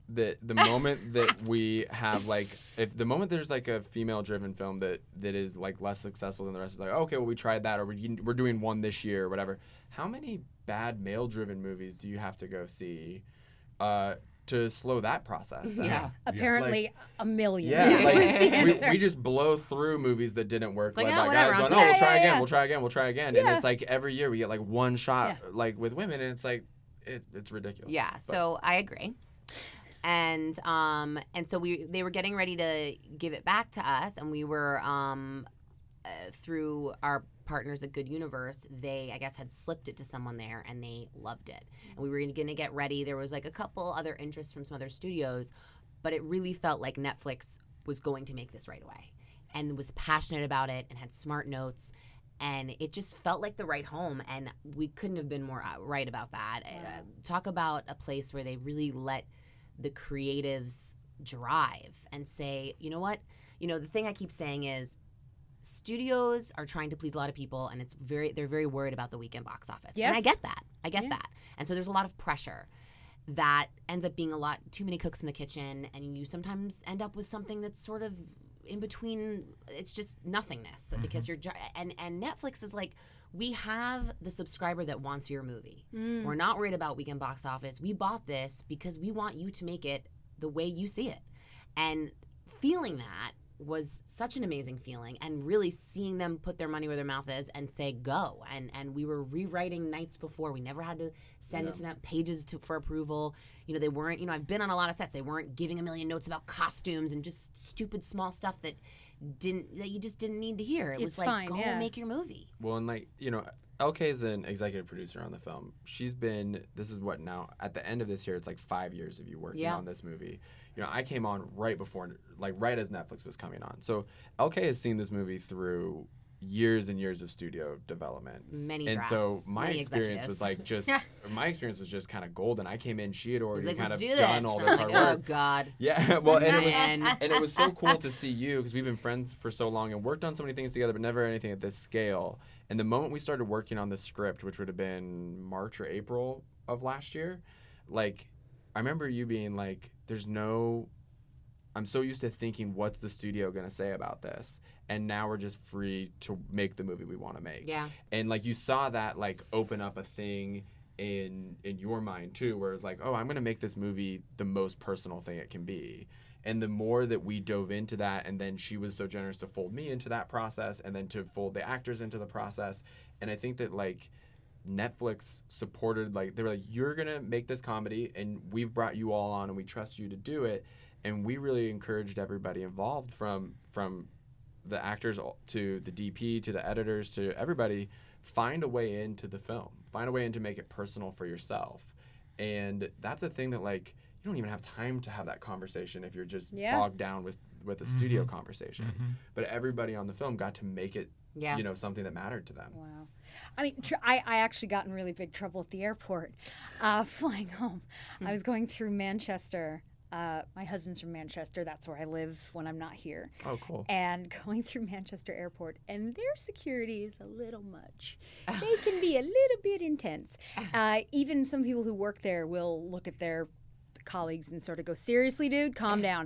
the moment that we have like if the moment there's like a female driven film that is like less successful than the rest, is like, okay, well, we tried that, or we're doing one this year or whatever. How many bad male driven movies do you have to go see to slow that process down? Yeah. Apparently, a million. Yeah, is like the answer. we just blow through movies that didn't work. Like, led oh, by whatever, guys on going, to oh, the we'll try Yeah, again, yeah. we'll try again, we'll try again, and Yeah. it's like every year we get like one shot, Yeah. like with women, and it's like it's ridiculous. Yeah, But- so I agree. And so they were getting ready to give it back to us, and we were through our partners at Good Universe, they, I guess, had slipped it to someone there, and they loved it. And we were going to get ready. There was like a couple other interests from some other studios, but it really felt like Netflix was going to make this right away and was passionate about it and had smart notes. And it just felt like the right home, and we couldn't have been more right about that. Talk about a place where they really let the creatives drive and say, you know what? You know, the thing I keep saying is studios are trying to please a lot of people, and they're very worried about the weekend box office. Yes. And I get that. Yeah. That. And so there's a lot of pressure that ends up being a lot too many cooks in the kitchen, and you sometimes end up with something that's sort of in between. It's just nothingness because you're and Netflix is like, we have the subscriber that wants your movie. We're not worried about weekend box office. We bought this because we want you to make it the way you see it. And feeling that was such an amazing feeling, and really seeing them put their money where their mouth is and say go. And we were rewriting nights before. We never had to send it to them, pages for approval. You know, they weren't, you know, I've been on a lot of sets. They weren't giving a million notes about costumes and just stupid small stuff that you just didn't need to hear. It was It's like, fine, go yeah. make your movie. Well, and like, you know, LK is an executive producer on the film. She's been, this is what now, at the end of this year, it's like 5 years of you working Yeah. on this movie. You know, I came on right before, like right as Netflix was coming on. So LK has seen this movie through years and years of studio development. Many and so drafts, my many experience was executives. like my experience was just kind of golden. I came in, she had It was already like, kind let's of do done this. all I'm this like, hard oh, work. God. Yeah, well, Man. and it was so cool to see you, because we've been friends for so long and worked on so many things together, but never anything at this scale. And the moment we started working on the script, which would have been March or April of last year, like, I remember you being like, I'm so used to thinking, what's the studio going to say about this? And now we're just free to make the movie we want to make. Yeah. And like, you saw that like open up a thing in your mind too, where it's like, oh, I'm going to make this movie the most personal thing it can be. And the more that we dove into that, and then she was so generous to fold me into that process, and then to fold the actors into the process. And I think that like Netflix supported, like, they were like, you're going to make this comedy, and we've brought you all on, and we trust you to do it. And we really encouraged everybody involved, from the actors to the DP to the editors to everybody, find a way into the film, find a way in to make it personal for yourself. And that's a thing that, like, you don't even have time to have that conversation if you're just bogged down with a studio conversation. But everybody on the film got to make it, Yeah. you know, something that mattered to them. Wow. I mean, I actually got in really big trouble at the airport flying home. I was going through Manchester. My husband's from Manchester. That's where I live when I'm not here. Oh, cool. And going through Manchester Airport, and their security is a little much. They can be a little bit intense. Even some people who work there will look at their colleagues and sort of go, seriously, dude, calm down.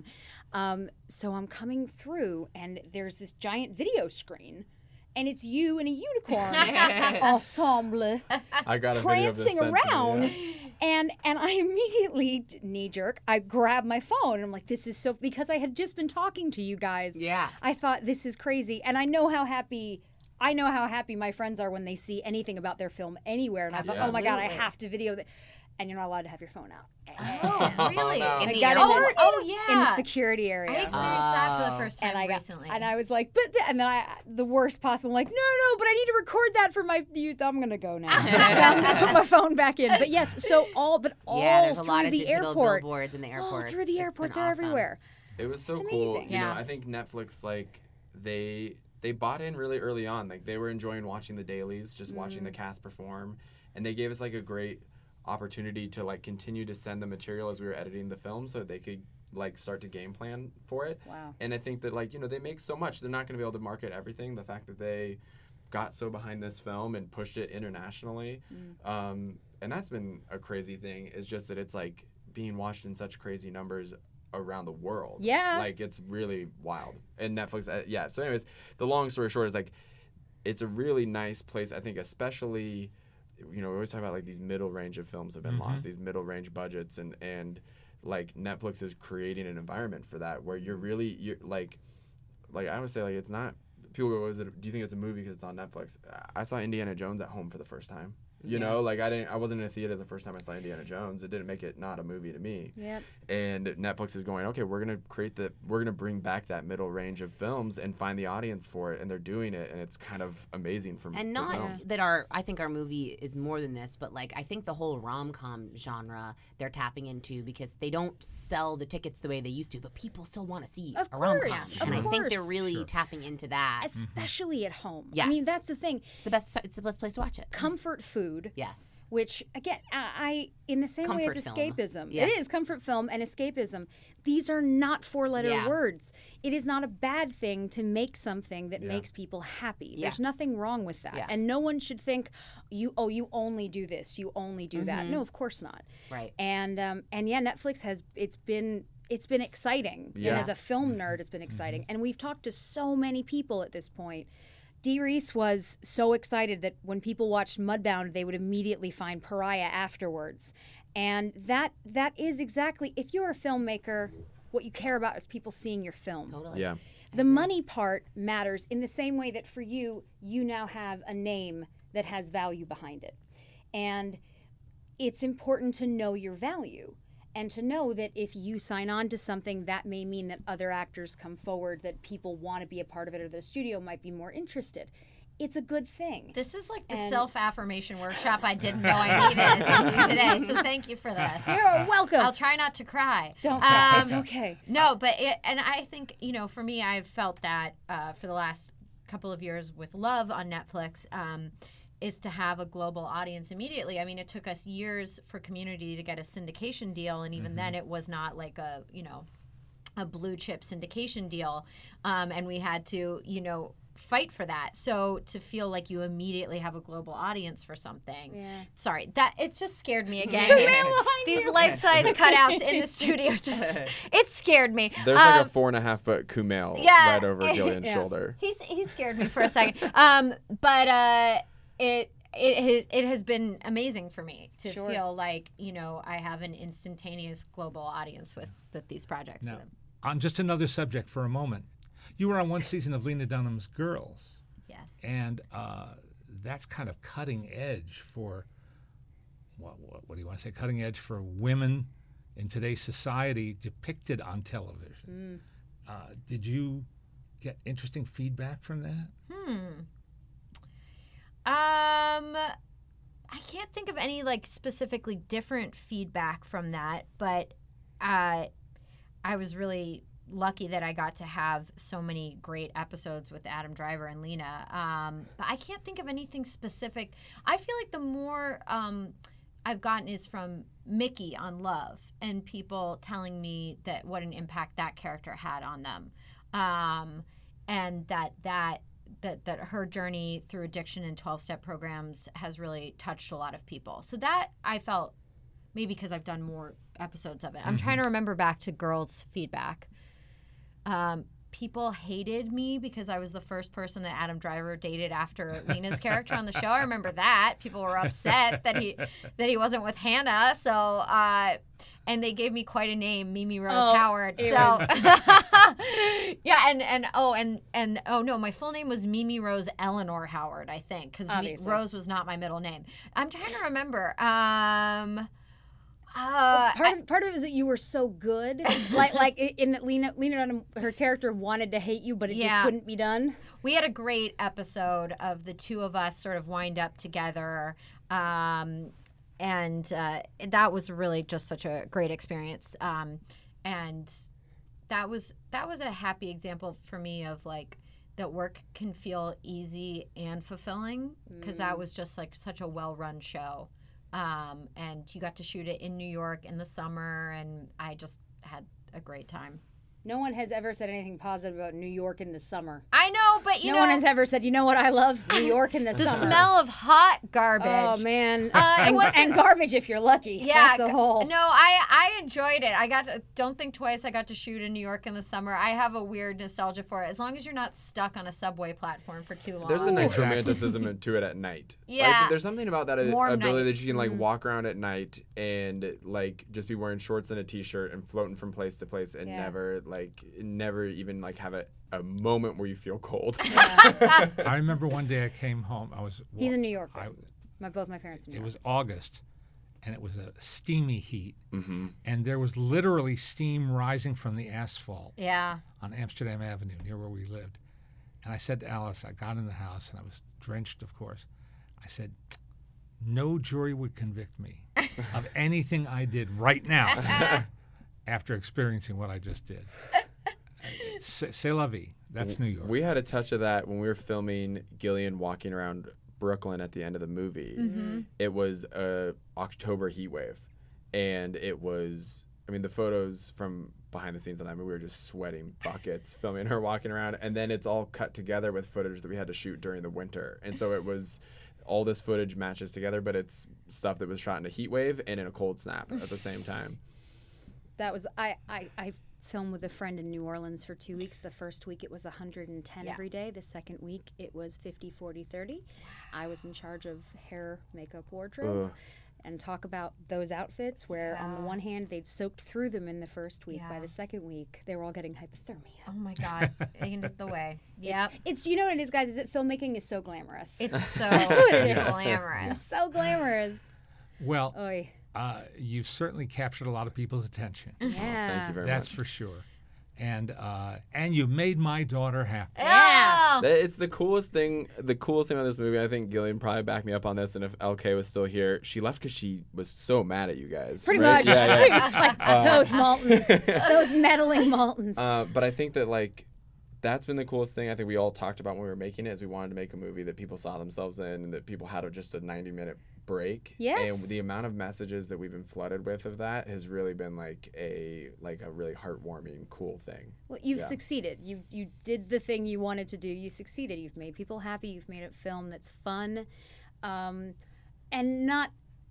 So I'm coming through, and there's this giant video screen, and it's you and a unicorn ensemble I got a video of this prancing sent to me, around, yeah. and I immediately, knee jerk, I grab my phone, and I'm like, this is so, because I had just been talking to you guys. Yeah. I thought, this is crazy, and I know how happy my friends are when they see anything about their film anywhere, and I thought, oh my God, I Absolutely. have to video that. And you're not allowed to have your phone out. Oh, really? no. In I the got airport? Oh, yeah. in the security area. I experienced that for the first time and I got, recently. and I was like, and then the worst possible, like, no, but I need to record that for my youth. I'm gonna go now. I'm gonna put my phone back in. But yes, so all Yeah, there's a through lot of the digital airport, billboards in the all airport. through the airport, they're everywhere. It was so It's cool. amazing. You know, Yeah. I think Netflix, like, they bought in really early on. Like, they were enjoying watching the dailies, just watching the cast perform, and they gave us like a great opportunity to like continue to send the material as we were editing the film, so that they could like start to game plan for it. Wow. And I think that, like, you know, they make so much, they're not going to be able to market everything. The fact that they got so behind this film and pushed it internationally, and that's been a crazy thing, is just that it's like being watched in such crazy numbers around the world. Yeah. Like, it's really wild. And Netflix, yeah. So anyways, the long story short is, like, it's a really nice place, I think, especially, we always talk about, like, these middle range of films have been lost, these middle range budgets, and like, Netflix is creating an environment for that where you're like I always say, like, it's not, people go, do you think it's a movie because it's on Netflix? I saw Indiana Jones at home for the first time. You know, like, I wasn't in a theater the first time I saw Indiana Jones. It didn't make it not a movie to me. Yep. And Netflix is going, okay, we're gonna bring back that middle range of films and find the audience for it, and they're doing it, and it's kind of amazing for And for not films. that I think our movie is more than this, but like I think the whole rom-com genre they're tapping into, because they don't sell the tickets the way they used to, but people still want to see Of a rom-com. course, And of I think they're course. really tapping into that. Especially at home. Yes. I mean, that's the thing. It's the best place to watch it. Comfort food. Yes. Which, again, I in the same way as Comfort film. escapism. Yeah. It is comfort film and escapism. These are not four-letter Yeah. words. It is not a bad thing to make something that makes people happy. Yeah. There's nothing wrong with that. Yeah. And no one should think, you only do this, you only do that. No, of course not. Right. And yeah, Netflix it's been exciting. Yeah. And as a film nerd, it's been exciting. And we've talked to so many people at this point. Dee Reese was so excited that when people watched Mudbound, they would immediately find Pariah afterwards. And that is exactly, if you're a filmmaker, what you care about is people seeing your film. Totally. Yeah. The money part matters in the same way that for you now have a name that has value behind it. And it's important to know your value and to know that if you sign on to something, that may mean that other actors come forward, that people want to be a part of it, or the studio might be more interested. It's a good thing. This is like the And- self-affirmation workshop I didn't know I needed today. So thank you for this. You're welcome. I'll try not to cry. Don't cry. It's okay. No, but and I think, for me, I've felt that for the last couple of years with Love on Netflix, is to have a global audience immediately. I mean, it took us years for Community to get a syndication deal, and even then it was not like a blue chip syndication deal. And we had to, fight for that. So to feel like you immediately have a global audience for something. Yeah. Sorry, that it just scared me again. These life-size cutouts in the studio it scared me. There's like a 4.5-foot Kumail yeah, right over Gillian's shoulder. He scared me for a second. But it has been amazing for me to Sure. feel like I have an instantaneous global audience with these projects. Now, on just another subject for a moment, you were on one season of Lena Dunham's Girls, Yes. and that's kind of cutting edge for what do you want to say? Cutting edge for women in today's society depicted on television. Did you get interesting feedback from that? I can't think of any specifically different feedback from that, but I was really lucky that I got to have so many great episodes with Adam Driver and Lena. But I can't think of anything specific. I feel like the more I've gotten is from Mickey on Love, and people telling me that what an impact that character had on them, and that her journey through addiction and 12-step programs has really touched a lot of people. So that I felt, maybe because I've done more episodes of it. I'm trying to remember back to Girls' feedback. People hated me because I was the first person that Adam Driver dated after Lena's character on the show. I remember that. People were upset that he wasn't with Hannah. So and they gave me quite a name, Mimi Rose Howard. So yeah, and my full name was Mimi Rose Eleanor Howard, I think, because Rose was not my middle name. I'm trying to remember. Part of it is that you were so good, like in that Lena Dunham, her character wanted to hate you, but it just couldn't be done. We had a great episode of the two of us sort of wind up together, and that was really just such a great experience. And that was a happy example for me of that work can feel easy and fulfilling, because that was just such a well-run show. And you got to shoot it in New York in the summer, and I just had a great time. No one has ever said anything positive about New York in the summer. I know, but you No know, one has ever said, you know what, I love New York in the the summer. smell of hot garbage. Oh, man. It and wasn't- garbage if you're lucky. Yeah, That's a whole. No, I enjoyed it. Don't think twice. I got to shoot in New York in the summer. I have a weird nostalgia for it. As long as you're not stuck on a subway platform for too long. There's a nice Exactly. romanticism to it at night. Yeah. Like, there's something about that Warm ability nights. that you can like walk around at night and like just be wearing shorts and a t-shirt and floating from place to place and Yeah. never even like have a moment where you feel cold. I remember one day I came home. He's in New York. I, Both my parents in New it York. was August, and it was a steamy heat, Mm-hmm. and there was literally steam rising from the asphalt Yeah. on Amsterdam Avenue near where we lived. And I said to Alice, I got in the house, and I was drenched, of course. I said, no jury would convict me of anything I did right now after experiencing what I just did. C'est la vie. That's New York. We had a touch of that when we were filming Gillian walking around Brooklyn at the end of the movie. Mm-hmm. It was a October heat wave, and it was. I mean, the photos from behind the scenes on that movie, we were just sweating buckets filming her walking around, and then it's all cut together with footage that we had to shoot during the winter, and so it was. All this footage matches together, but it's stuff that was shot in a heat wave and in a cold snap at the same time. That was I filmed with a friend in New Orleans for 2 weeks. The first week it was 110 Yeah. every day. The second week it was 50, 40, 30. I was in charge of hair, makeup, wardrobe. And talk about those outfits where on the one hand they'd soaked through them in the first week. By Yeah. the second week they were all getting hypothermia. Oh my God. End the way. Yep. It's you know what it is, guys, is that filmmaking is so glamorous. It's so what it is. glamorous. so glamorous. Well, Oy. you've certainly captured a lot of people's attention. Yeah. Thank you very That's much. for sure. And you made my daughter happy. Yeah. It's the coolest thing. The coolest thing about this movie, I think Gillian probably backed me up on this. And if LK was still here, she left because she was so mad at you guys. Pretty right? much. Yeah, yeah. It's like those Maltons. Those meddling Maltons. But I think that like that's been the coolest thing I think we all talked about when we were making it is we wanted to make a movie that people saw themselves in and that people had just a 90-minute break. Yes. And the amount of messages that we've been flooded with of that has really been like a really heartwarming, cool thing. Well, you've Yeah. succeeded. You did the thing you wanted to do. You succeeded. You've made people happy. You've made a film that's fun, and not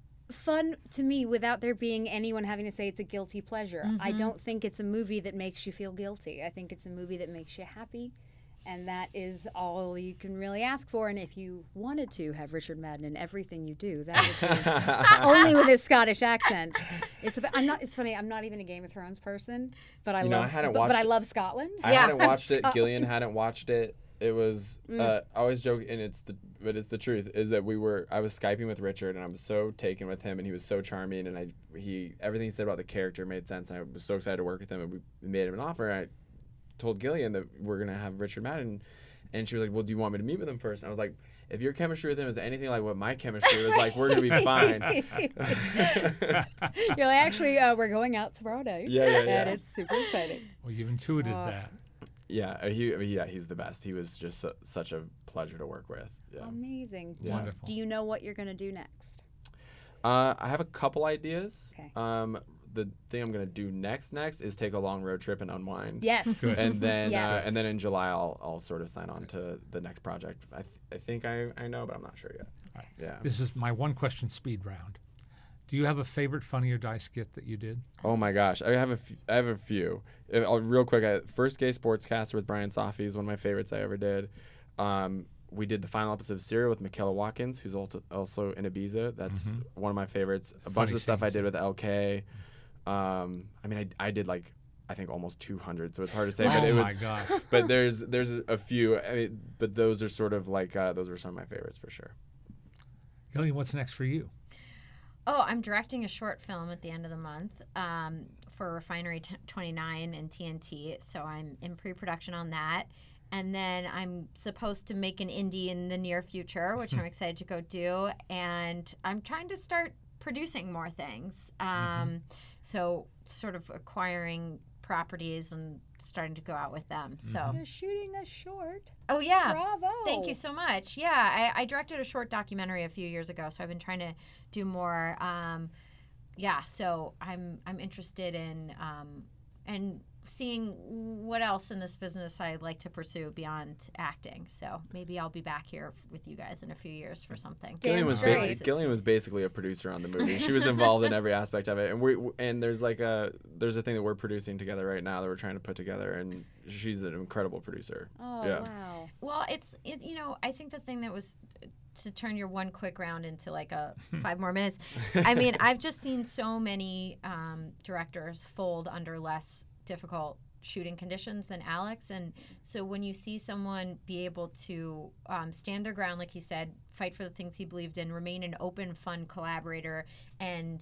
fun to me without there being anyone having to say it's a guilty pleasure. I don't think it's a movie that makes you feel guilty. I think it's a movie that makes you happy. And that is all you can really ask for. And if you wanted to have Richard Madden in everything you do, that would be only with his Scottish accent. It's funny. I'm not even a Game of Thrones person, but I You know, love. I hadn't but I watched- love Scotland. I Yeah. hadn't watched it. Gillian hadn't watched it. It was I always joke, and it's the truth is that I was Skyping with Richard, and I was so taken with him, and he was so charming, and everything he said about the character made sense, and I was so excited to work with him, and we made him an offer. And I told Gillian that we're gonna have Richard Madden, and she was like, "Well, do you want me to meet with him first?" And I was like, "If your chemistry with him is anything like what my chemistry was like, we're gonna be fine." You're like, actually, we're going out tomorrow night. Yeah, yeah, And yeah. it's super exciting. Well, you've intuited that. Yeah, he's the best. He was just such a pleasure to work with. Yeah. Amazing. Yeah. Wonderful. Do you know what you're going to do next? I have a couple ideas. Okay. The thing I'm gonna do next is take a long road trip and unwind. Yes. Good. And then Yes. and then in July I'll sort of sign on to the next project. I think I know, but I'm not sure yet. Right. Yeah. This is my one question speed round. Do you have a favorite Funny or Die skit that you did? Oh my gosh, I have a few. Real quick, first gay sportscaster with Brian Safi is one of my favorites I ever did. We did the final episode of Serial with Michaela Watkins, who's also in Ibiza. That's one of my favorites. A bunch Funny of the stuff I scenes. did with LK. I mean, I did like I think almost 200, so it's hard to say. But Oh it my was. gosh. But there's a few. I mean, but those are sort of like those were some of my favorites for sure. Gillian, what's next for you? Oh, I'm directing a short film at the end of the month for Refinery 29 and TNT. So I'm in pre-production on that. And then I'm supposed to make an indie in the near future, which I'm excited to go do. And I'm trying to start producing more things. So sort of acquiring properties and starting to go out with them. So, You're shooting a short. oh yeah. Bravo. Thank you so much. Yeah, I directed a short documentary a few years ago, so I've been trying to do more. So I'm interested in and seeing what else in this business I'd like to pursue beyond acting. So maybe I'll be back here with you guys in a few years for something. Damn straight. Gillian was basically a producer on the movie. She was involved in every aspect of it, and there's a thing that we're producing together right now that we're trying to put together, and she's an incredible producer. Oh, yeah. wow. Well, I think the thing that was to turn your one quick round into like a 5 more minutes. I mean, I've just seen so many directors fold under less difficult shooting conditions than Alex, and so when you see someone be able to stand their ground, like he said, fight for the things he believed in, remain an open, fun collaborator, and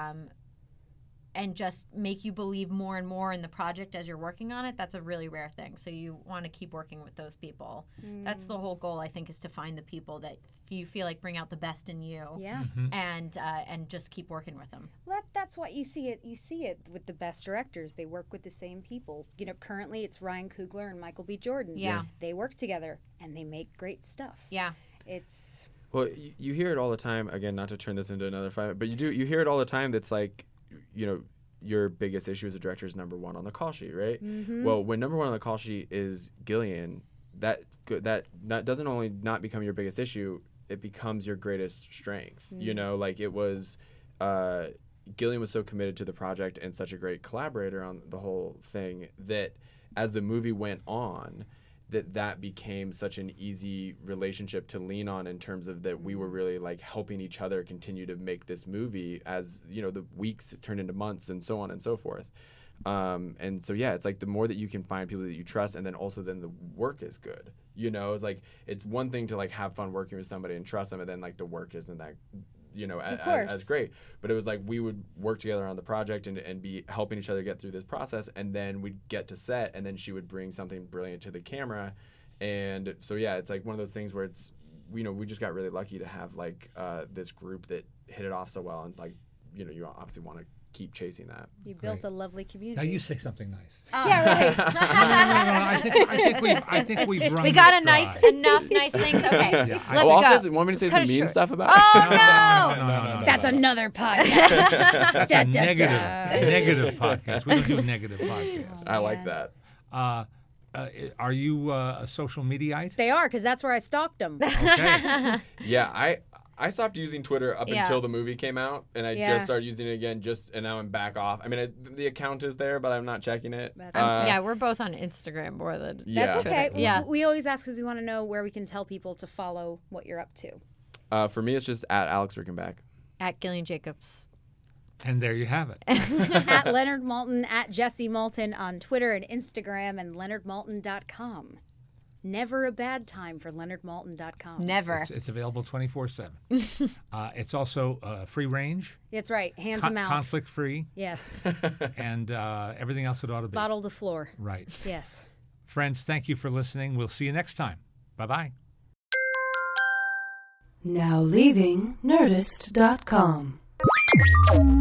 just make you believe more and more in the project as you're working on it, that's a really rare thing. So you want to keep working with those people. That's the whole goal, I think, is to find the people that you feel like bring out the best in you. Yeah. And just keep working with them. Well, that's what you see it. You see it with the best directors. They work with the same people. You know, currently it's Ryan Coogler and Michael B. Jordan. Yeah. They work together and they make great stuff. Yeah. It's Well, you hear it all the time. Again, not to turn this into another fight, but you hear it all the time. That's like, you know, your biggest issue as a director is number one on the call sheet, right? Well, when number one on the call sheet is Gillian, that doesn't only not become your biggest issue, it becomes your greatest strength. You know, like it was, Gillian was so committed to the project and such a great collaborator on the whole thing that as the movie went on, that became such an easy relationship to lean on in terms of that we were really like helping each other continue to make this movie as, you know, the weeks turned into months and so on and so forth. And so, yeah, it's like the more that you can find people that you trust, and then also then the work is good. You know, it's like, it's one thing to like have fun working with somebody and trust them, and then like the work isn't that, you know, as great. But it was like we would work together on the project and be helping each other get through this process, and then we'd get to set, and then she would bring something brilliant to the camera. And so, yeah, it's like one of those things where it's, you know, we just got really lucky to have like this group that hit it off so well, and like, you know, you obviously want to keep chasing that. you built a lovely community. Now you say something nice. Yeah, right. I think we've run. We got this enough nice things. Okay, Yeah, let's Also, go. want me to say Let's some cut it mean short. stuff about Oh No. That's another podcast. That's a negative podcast. We don't do negative podcasts. I like that. Are you a social mediaite? They are, because that's where I stalked them. Okay. Yeah, I stopped using Twitter up Yeah. until the movie came out, and I Yeah. just started using it again, and now I'm back off. I mean, the account is there, but I'm not checking it. That's Yeah, we're both on Instagram more than Yeah. That's okay. Twitter. Yeah. We always ask because we want to know where we can tell people to follow what you're up to. For me, it's just at Alex Rickenback. at Gillian Jacobs. And there you have it. At Leonard Maltin, at Jesse Maltin on Twitter and Instagram, and leonardmaltin.com. Never a bad time for leonardmaltin.com. Never. It's available 24/7. It's also free range, That's right. Hand to mouth. conflict free, Yes. and everything else it ought to be. Bottle to floor. Right. Yes. Friends, thank you for listening. We'll see you next time. Bye-bye. Now leaving Nerdist.com.